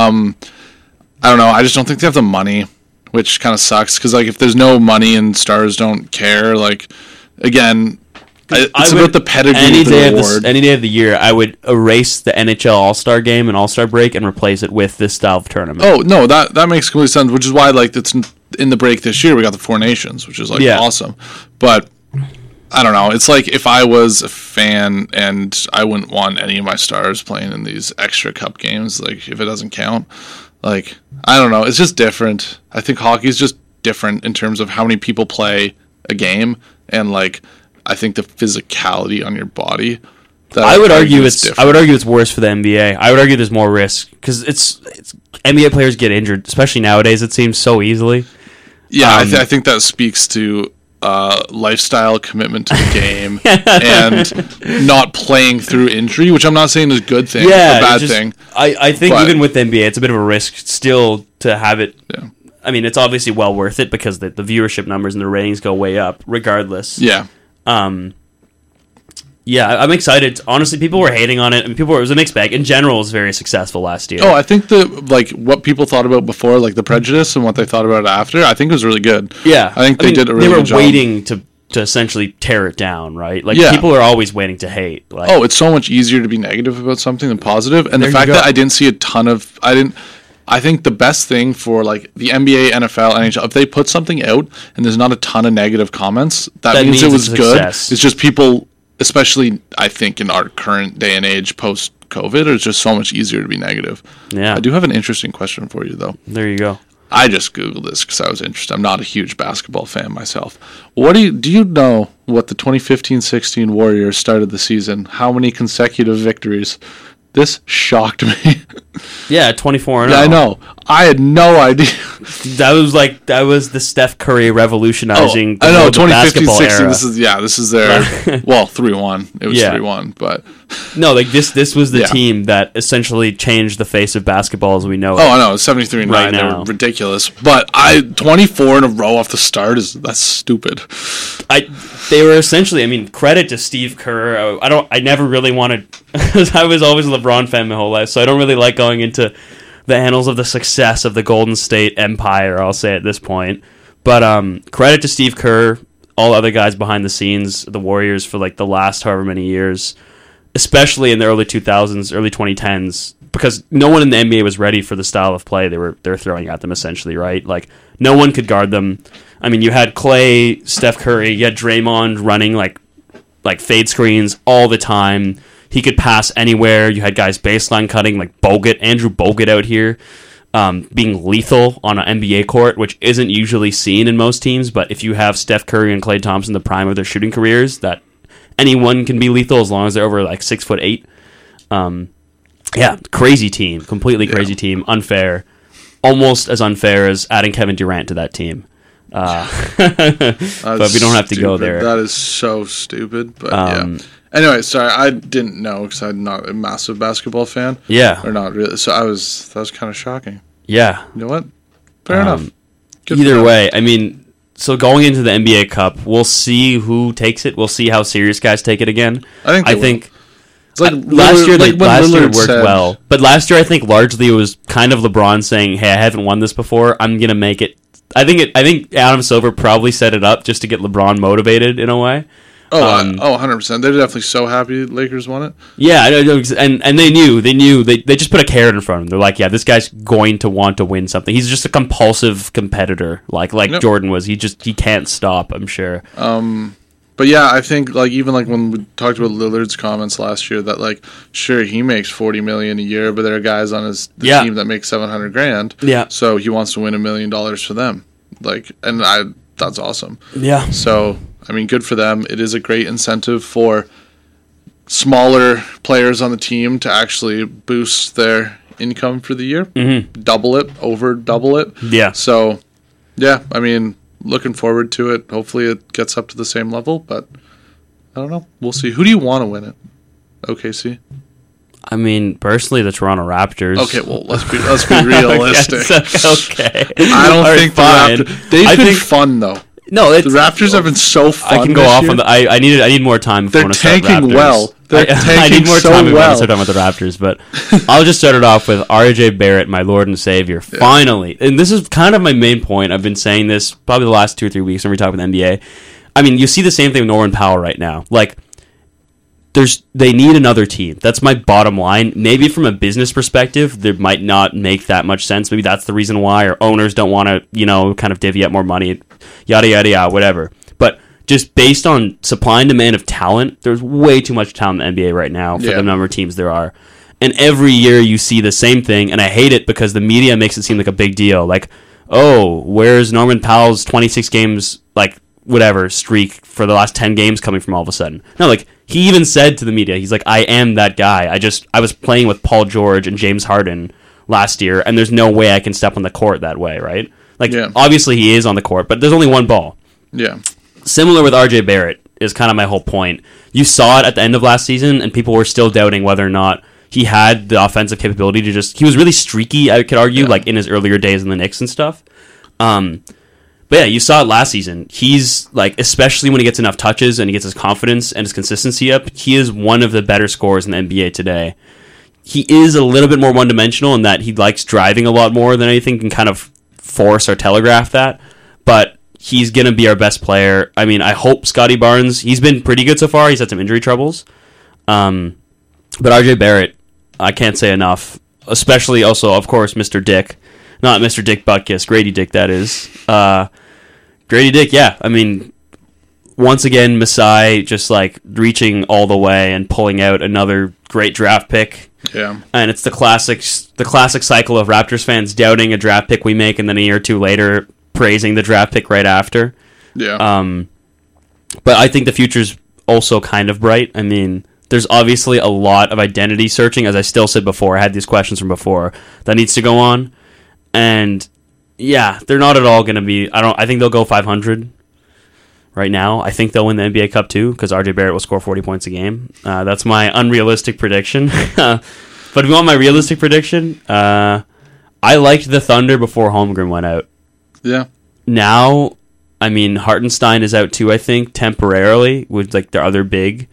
Speaker 2: I don't know. I just don't think they have the money, which kind of sucks. Because like if there's no money and stars don't care, like again, I- it's
Speaker 1: would-
Speaker 2: about the pedigree
Speaker 1: any
Speaker 2: of the
Speaker 1: day
Speaker 2: reward.
Speaker 1: of the, any day of the year, I would erase the N H L All Star Game and All Star break and replace it with this style of tournament.
Speaker 2: Oh no, that that makes complete sense. Which is why like it's in, in the break this year we got the Four Nations, which is like
Speaker 1: Yeah.
Speaker 2: awesome. But I don't know. It's like if I was a fan and I wouldn't want any of my stars playing in these extra cup games, like if it doesn't count, like I don't know. It's just different. I think hockey's just different in terms of how many people play a game, and like I think the physicality on your body. That
Speaker 1: I would argue
Speaker 2: is
Speaker 1: it's
Speaker 2: different.
Speaker 1: I would argue it's worse for the N B A. I would argue there's more risk because it's, it's N B A players get injured, especially nowadays. It seems so easily.
Speaker 2: Yeah, I,
Speaker 1: Um,
Speaker 2: th- I think that speaks to uh, lifestyle, commitment to the game, and not playing through injury, which I'm not saying is a good thing,
Speaker 1: Yeah,
Speaker 2: a bad
Speaker 1: just-
Speaker 2: thing.
Speaker 1: I, I think
Speaker 2: But-
Speaker 1: even with the N B A, it's a bit of a risk still to have it.
Speaker 2: Yeah.
Speaker 1: I mean, it's obviously well worth it because the, the viewership numbers and the ratings go way up, regardless.
Speaker 2: Yeah,
Speaker 1: Um, yeah, I- I'm excited. Honestly, people were hating on it, and people were, it was a mixed bag. In general, it was very successful last year.
Speaker 2: Oh, I think the like what people thought about before, like the prejudice, and what they thought about it after. I think it was really good.
Speaker 1: yeah,
Speaker 2: I think they
Speaker 1: mean,
Speaker 2: did a really
Speaker 1: They were
Speaker 2: good job.
Speaker 1: waiting to to essentially tear it down, right? Like
Speaker 2: Yeah.
Speaker 1: people are always waiting to hate. Like,
Speaker 2: Oh, it's so much easier to be negative about something than positive. And
Speaker 1: There
Speaker 2: the
Speaker 1: you
Speaker 2: fact
Speaker 1: go.
Speaker 2: that I didn't see a ton of, I didn't. I think the best thing for like the N B A, N F L, N H L, if they put something out and there's not a ton of negative comments, that,
Speaker 1: That
Speaker 2: means,
Speaker 1: means
Speaker 2: it was
Speaker 1: it's a
Speaker 2: good.
Speaker 1: success.
Speaker 2: It's just people, especially I think in our current day and age post COVID, it's just so much easier to be negative.
Speaker 1: yeah,
Speaker 2: I do have an interesting question for you though.
Speaker 1: there you go.
Speaker 2: I just Googled this because I was interested. I'm not a huge basketball fan myself. What do you do? You know what the twenty fifteen sixteen Warriors started the season? How many consecutive victories? This shocked me.
Speaker 1: Yeah, twenty-four and
Speaker 2: Yeah,
Speaker 1: oh.
Speaker 2: I know. I had no idea.
Speaker 1: That was like that was the Steph Curry revolutionizing.
Speaker 2: Oh,
Speaker 1: the
Speaker 2: I know
Speaker 1: world of
Speaker 2: twenty fifteen
Speaker 1: basketball
Speaker 2: sixteen.
Speaker 1: era.
Speaker 2: This is yeah. This is their well three one. It was
Speaker 1: Yeah.
Speaker 2: three one, but
Speaker 1: No, like this. This was the
Speaker 2: Yeah.
Speaker 1: team that essentially changed the face of basketball as we know it.
Speaker 2: oh, I know seventy three and
Speaker 1: Right
Speaker 2: nine. They
Speaker 1: now.
Speaker 2: were ridiculous. But I twenty four in a row off the start is that's stupid.
Speaker 1: I they were essentially. I mean, credit to Steve Kerr. I, I don't. I never really wanted. I was always a LeBron fan my whole life, so I don't really like going into the annals of the success of the Golden State Empire. I'll say at this point, but um, credit to Steve Kerr, all other guys behind the scenes, the Warriors for like the last however many years, especially in the early two thousands, early twenty tens, because no one in the N B A was ready for the style of play they were they were throwing at them. Essentially, right? Like no one could guard them. I mean, you had Clay, Steph Curry, you had Draymond running like like fade screens all the time. He could pass anywhere. You had guys baseline cutting like Bogut, Andrew Bogut out here, um, being lethal on an N B A court, which isn't usually seen in most teams. But if you have Steph Curry and Klay Thompson, the prime of their shooting careers, that anyone can be lethal as long as they're over like six foot eight. Um, yeah, crazy team, completely crazy
Speaker 2: Yeah.
Speaker 1: team, unfair, almost as unfair as adding Kevin Durant to that team. Uh, but we don't have to go
Speaker 2: Stupid.
Speaker 1: there.
Speaker 2: That is so stupid. But
Speaker 1: Um,
Speaker 2: yeah. Anyway, sorry, I didn't know because I'm not a massive basketball fan.
Speaker 1: Yeah,
Speaker 2: Or not really. So I was that was kind of shocking.
Speaker 1: yeah.
Speaker 2: You know what? Fair
Speaker 1: Um,
Speaker 2: enough. Good for
Speaker 1: Either
Speaker 2: them.
Speaker 1: way, I mean, so going into the N B A Cup, we'll see who takes it. We'll see how serious guys take it again.
Speaker 2: I think. They
Speaker 1: I
Speaker 2: will.
Speaker 1: think
Speaker 2: It's like
Speaker 1: uh, last year,
Speaker 2: like
Speaker 1: they,
Speaker 2: when
Speaker 1: last year
Speaker 2: Lillard
Speaker 1: it worked
Speaker 2: said-
Speaker 1: well, but last year I think largely it was kind of LeBron saying, "Hey, I haven't won this before. I'm gonna make it." I think it. I think Adam Silver probably set it up just to get LeBron motivated in a way.
Speaker 2: Oh,
Speaker 1: Um,
Speaker 2: uh, oh, one hundred percent. They're definitely so happy Lakers won it.
Speaker 1: Yeah, I know, and and they knew they knew they they just put a carrot in front of him. They're like, yeah, this guy's going to want to win something. He's just a compulsive competitor, like like
Speaker 2: Yep.
Speaker 1: Jordan was. He just he can't stop. I'm sure.
Speaker 2: But yeah, I think like even like when we talked about Lillard's comments last year that like sure he makes forty million a year, but there are guys on his the
Speaker 1: Yeah.
Speaker 2: team that make seven hundred grand.
Speaker 1: Yeah.
Speaker 2: So he wants to win a million dollars for them. Like, and I that's awesome.
Speaker 1: Yeah.
Speaker 2: So I mean, good for them. It is a great incentive for smaller players on the team to actually boost their income for the year, mm-hmm. double it, over double it.
Speaker 1: Yeah.
Speaker 2: So, yeah, I mean, looking forward to it. Hopefully, it gets up to the same level, but I don't know. We'll see. Who do you want to win it? O K C.
Speaker 1: I mean, personally, the Toronto Raptors.
Speaker 2: Okay, well, let's be let's be realistic.
Speaker 1: Yes, okay.
Speaker 2: I don't
Speaker 1: All right,
Speaker 2: think
Speaker 1: fine.
Speaker 2: the Raptors. They've
Speaker 1: I
Speaker 2: been
Speaker 1: think
Speaker 2: fun though.
Speaker 1: no. It's,
Speaker 2: The Raptors have been so fun.
Speaker 1: I can go
Speaker 2: this
Speaker 1: off
Speaker 2: year.
Speaker 1: on the. I, I need I need more time. Before
Speaker 2: They're
Speaker 1: I start
Speaker 2: tanking
Speaker 1: Raptors.
Speaker 2: well. They're
Speaker 1: I, I
Speaker 2: tanking
Speaker 1: need more
Speaker 2: so
Speaker 1: time before I
Speaker 2: well.
Speaker 1: start talking about the Raptors, but I'll just start it off with R J Barrett, my Lord and Savior. Finally, and this is kind of my main point. I've been saying this probably the last two or three weeks when we talk about the N B A. I mean, you see the same thing with Norman Powell right now. Like, there's they need another team. That's my bottom line. Maybe from a business perspective, there might not make that much sense. Maybe that's the reason why, or owners don't want to, you know, kind of divvy up more money, yada yada yada, whatever. But just based on supply and demand of talent, there's way too much talent in the N B A right now for
Speaker 2: Yeah.
Speaker 1: the number of teams there are. And every year you see the same thing, and I hate it because the media makes it seem like a big deal. Like, oh, where's Norman Powell's twenty-six games, like, whatever, streak for the last ten games coming from all of a sudden? No, like, he even said to the media, he's like, I am that guy. I just, I was playing with Paul George and James Harden last year, and there's no way I can step on the court that way, right? Like,
Speaker 2: Yeah.
Speaker 1: obviously he is on the court, but there's only one ball.
Speaker 2: Yeah.
Speaker 1: Similar with R J Barrett is kind of my whole point. You saw it at the end of last season, and people were still doubting whether or not he had the offensive capability to just... He was really streaky, I could argue,
Speaker 2: Yeah.
Speaker 1: like in his earlier days in the Knicks and stuff. Um, but yeah, you saw it last season. He's, like, especially when he gets enough touches and he gets his confidence and his consistency up, he is one of the better scorers in the N B A today. He is a little bit more one-dimensional in that he likes driving a lot more than anything, can kind of force or telegraph that. But he's going to be our best player. I mean, I hope Scotty Barnes... He's been pretty good so far. He's had some injury troubles. Um, but R J Barrett, I can't say enough. Especially also, of course, Mister Dick. Not Mister Dick Butkus. Grady Dick, that is. Uh, Grady Dick, yeah. I mean, once again, Masai just like reaching all the way and pulling out another great draft pick.
Speaker 2: Yeah.
Speaker 1: And it's the classic, the classic cycle of Raptors fans doubting a draft pick we make, and then a year or two later praising the draft pick right after.
Speaker 2: Yeah.
Speaker 1: Um, but I think the future's also kind of bright. I mean, there's obviously a lot of identity searching, as I still said before. I had these questions from before that needs to go on. And yeah, they're not at all going to be. I don't. I think they'll go five hundred. Right now, I think they'll win the N B A Cup too because R J Barrett will score forty points a game. Uh, that's my unrealistic prediction. But if you want my realistic prediction, uh, I liked the Thunder before Holmgren went out.
Speaker 2: Yeah.
Speaker 1: Now, I mean, Hartenstein is out too, I think, temporarily with like their other big.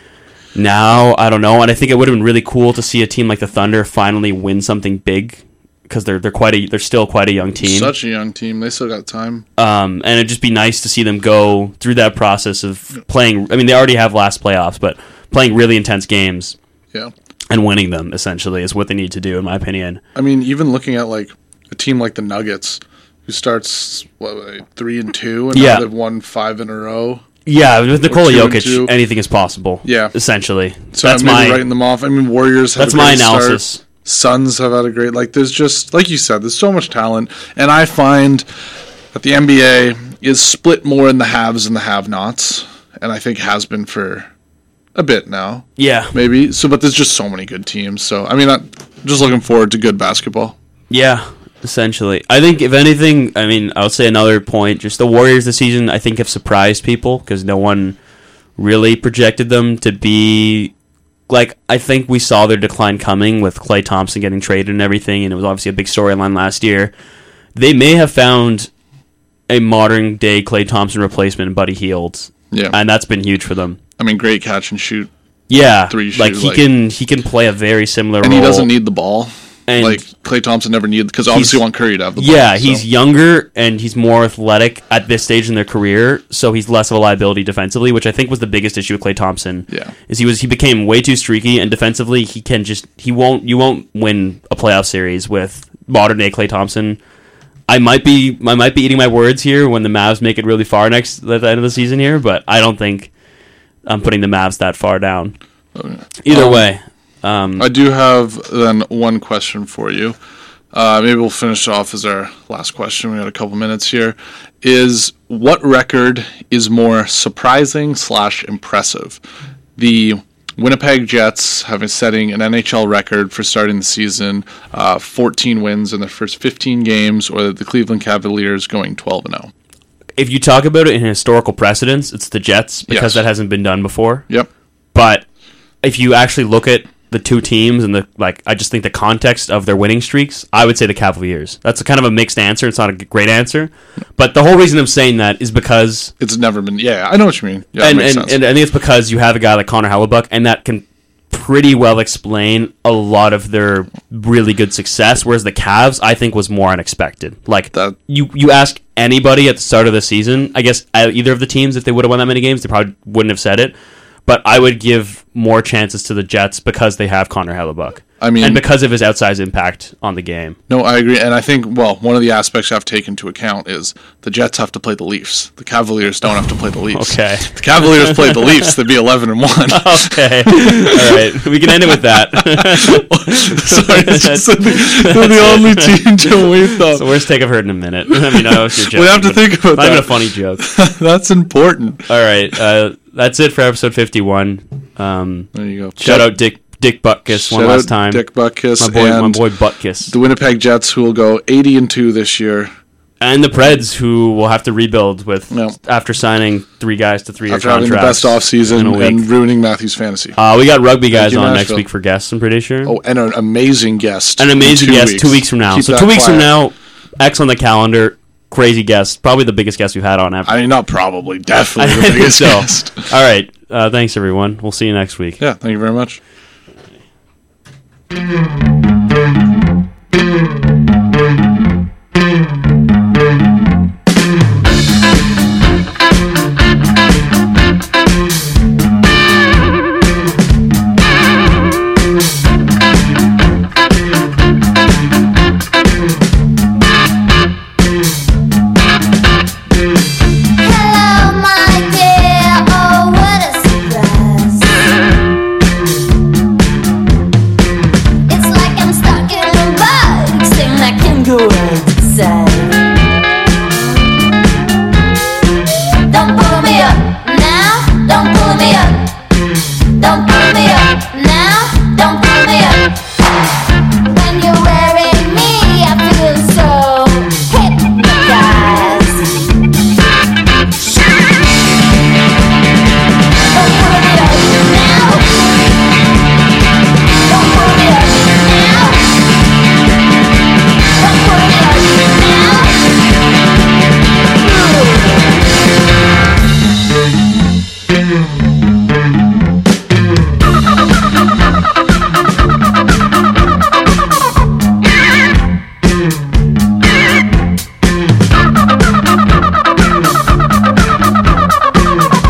Speaker 1: Now, I don't know, and I think it would have been really cool to see a team like the Thunder finally win something big. Because they're they're quite a they're still quite a young team.
Speaker 2: Such a young team. They still got time.
Speaker 1: Um, and it'd just be nice to see them go through that process of playing. I mean, they already have last playoffs, but playing really intense games.
Speaker 2: Yeah.
Speaker 1: And winning them essentially is what they need to do, in my opinion.
Speaker 2: I mean, even looking at like a team like the Nuggets, who starts what like, three and two, and
Speaker 1: yeah.
Speaker 2: now they've won five in a row.
Speaker 1: Yeah, with Nikola
Speaker 2: two
Speaker 1: Jokic, anything is possible.
Speaker 2: Yeah,
Speaker 1: essentially.
Speaker 2: So
Speaker 1: that's
Speaker 2: maybe
Speaker 1: my
Speaker 2: writing them off. I mean, Warriors. Have
Speaker 1: that's
Speaker 2: a great
Speaker 1: my analysis.
Speaker 2: Start. Suns have had a great, like, there's just, like you said, there's so much talent. And I find that the N B A is split more in the haves and the have-nots. And I think has been for a bit now.
Speaker 1: Yeah.
Speaker 2: Maybe. So, but there's just so many good teams. So, I mean, I'm just looking forward to good basketball.
Speaker 1: Yeah, essentially. I think, if anything, I mean, I'll say another point. Just the Warriors this season, I think, have surprised people because no one really projected them to be... Like, I think we saw their decline coming with Klay Thompson getting traded and everything, and it was obviously a big storyline last year. They may have found a modern-day Klay Thompson replacement in Buddy Hield,
Speaker 2: yeah,
Speaker 1: and that's been huge for them.
Speaker 2: I mean, great catch and shoot.
Speaker 1: Yeah,
Speaker 2: three shoot,
Speaker 1: like he
Speaker 2: like,
Speaker 1: can he can play a very similar
Speaker 2: and
Speaker 1: role.
Speaker 2: And he doesn't need the ball.
Speaker 1: And
Speaker 2: like, Klay Thompson never needed, because obviously you want Curry to have the ball.
Speaker 1: Yeah,
Speaker 2: so.
Speaker 1: he's younger, and he's more athletic at this stage in their career, so he's less of a liability defensively, which I think was the biggest issue with Klay Thompson.
Speaker 2: Yeah.
Speaker 1: Is he was he became way too streaky, and defensively he can just he won't you won't win a playoff series with modern day Klay Thompson. I might be I might be eating my words here when the Mavs make it really far next at the end of the season here, but I don't think I'm putting the Mavs that far down. Okay. Either um, way. Um,
Speaker 2: I do have then one question for you. Uh, maybe we'll finish off as our last question. We got a couple minutes here. Is what record is more surprising slash impressive? The Winnipeg Jets having setting an N H L record for starting the season, uh, fourteen wins in their first fifteen games, or the Cleveland Cavaliers going twelve and oh.
Speaker 1: If you talk about it in historical precedence, it's the Jets because yes. that hasn't been done before.
Speaker 2: Yep.
Speaker 1: But if you actually look at the two teams and the like, I just think the context of their winning streaks, I would say the Cavaliers. That's a kind of a mixed answer. It's not a great answer, but the whole reason I'm saying that is because
Speaker 2: it's never been. Yeah, I know what you mean. Yeah,
Speaker 1: and
Speaker 2: that makes
Speaker 1: and,
Speaker 2: sense.
Speaker 1: and I think it's because you have a guy like Connor Hellebuck, and that can pretty well explain a lot of their really good success. Whereas the Cavs, I think, was more unexpected. Like
Speaker 2: that,
Speaker 1: you, you ask anybody at the start of the season, I guess either of the teams, if they would have won that many games, they probably wouldn't have said it. But I would give more chances to the Jets because they have Connor Hellebuck.
Speaker 2: I mean,
Speaker 1: and because of his outsized impact on the game.
Speaker 2: No, I agree. And I think, well, one of the aspects you have to take into account is the Jets have to play the Leafs. The Cavaliers don't have to play the Leafs.
Speaker 1: Okay.
Speaker 2: The Cavaliers play the Leafs, they'd be eleven and one.
Speaker 1: Okay. All right. We can end it with that.
Speaker 2: Sorry, it's just the, they're the only team to wait though.
Speaker 1: It's the worst take I've heard in a minute. I mean, I know it's your joke.
Speaker 2: We have to think about
Speaker 1: not
Speaker 2: that.
Speaker 1: Not even a funny joke.
Speaker 2: That's important.
Speaker 1: All right. Uh, that's it for episode fifty-one. Um,
Speaker 2: there you go.
Speaker 1: Shout out Dick Dick Butkus one last time.
Speaker 2: Dick Butkus,
Speaker 1: my boy,
Speaker 2: and
Speaker 1: my boy Butkus.
Speaker 2: The Winnipeg Jets, who will go eighty and two this year,
Speaker 1: and the Preds, who will have to rebuild with
Speaker 2: no.
Speaker 1: after signing three guys to three-year
Speaker 2: after
Speaker 1: contracts.
Speaker 2: After having the best offseason and ruining Matthew's fantasy.
Speaker 1: Uh, we got rugby guys on Nashville. Next week for guests, I'm pretty sure.
Speaker 2: Oh, and an amazing guest.
Speaker 1: An amazing guest
Speaker 2: weeks.
Speaker 1: two weeks from now.
Speaker 2: Keep
Speaker 1: so two weeks
Speaker 2: quiet.
Speaker 1: from now, X on the calendar. Crazy guest. Probably the biggest guest we've had on ever.
Speaker 2: I mean, not probably. Definitely the biggest
Speaker 1: so.
Speaker 2: guest.
Speaker 1: All right. Uh, thanks, everyone. We'll see you next week.
Speaker 2: Yeah, thank you very much.
Speaker 5: Sad.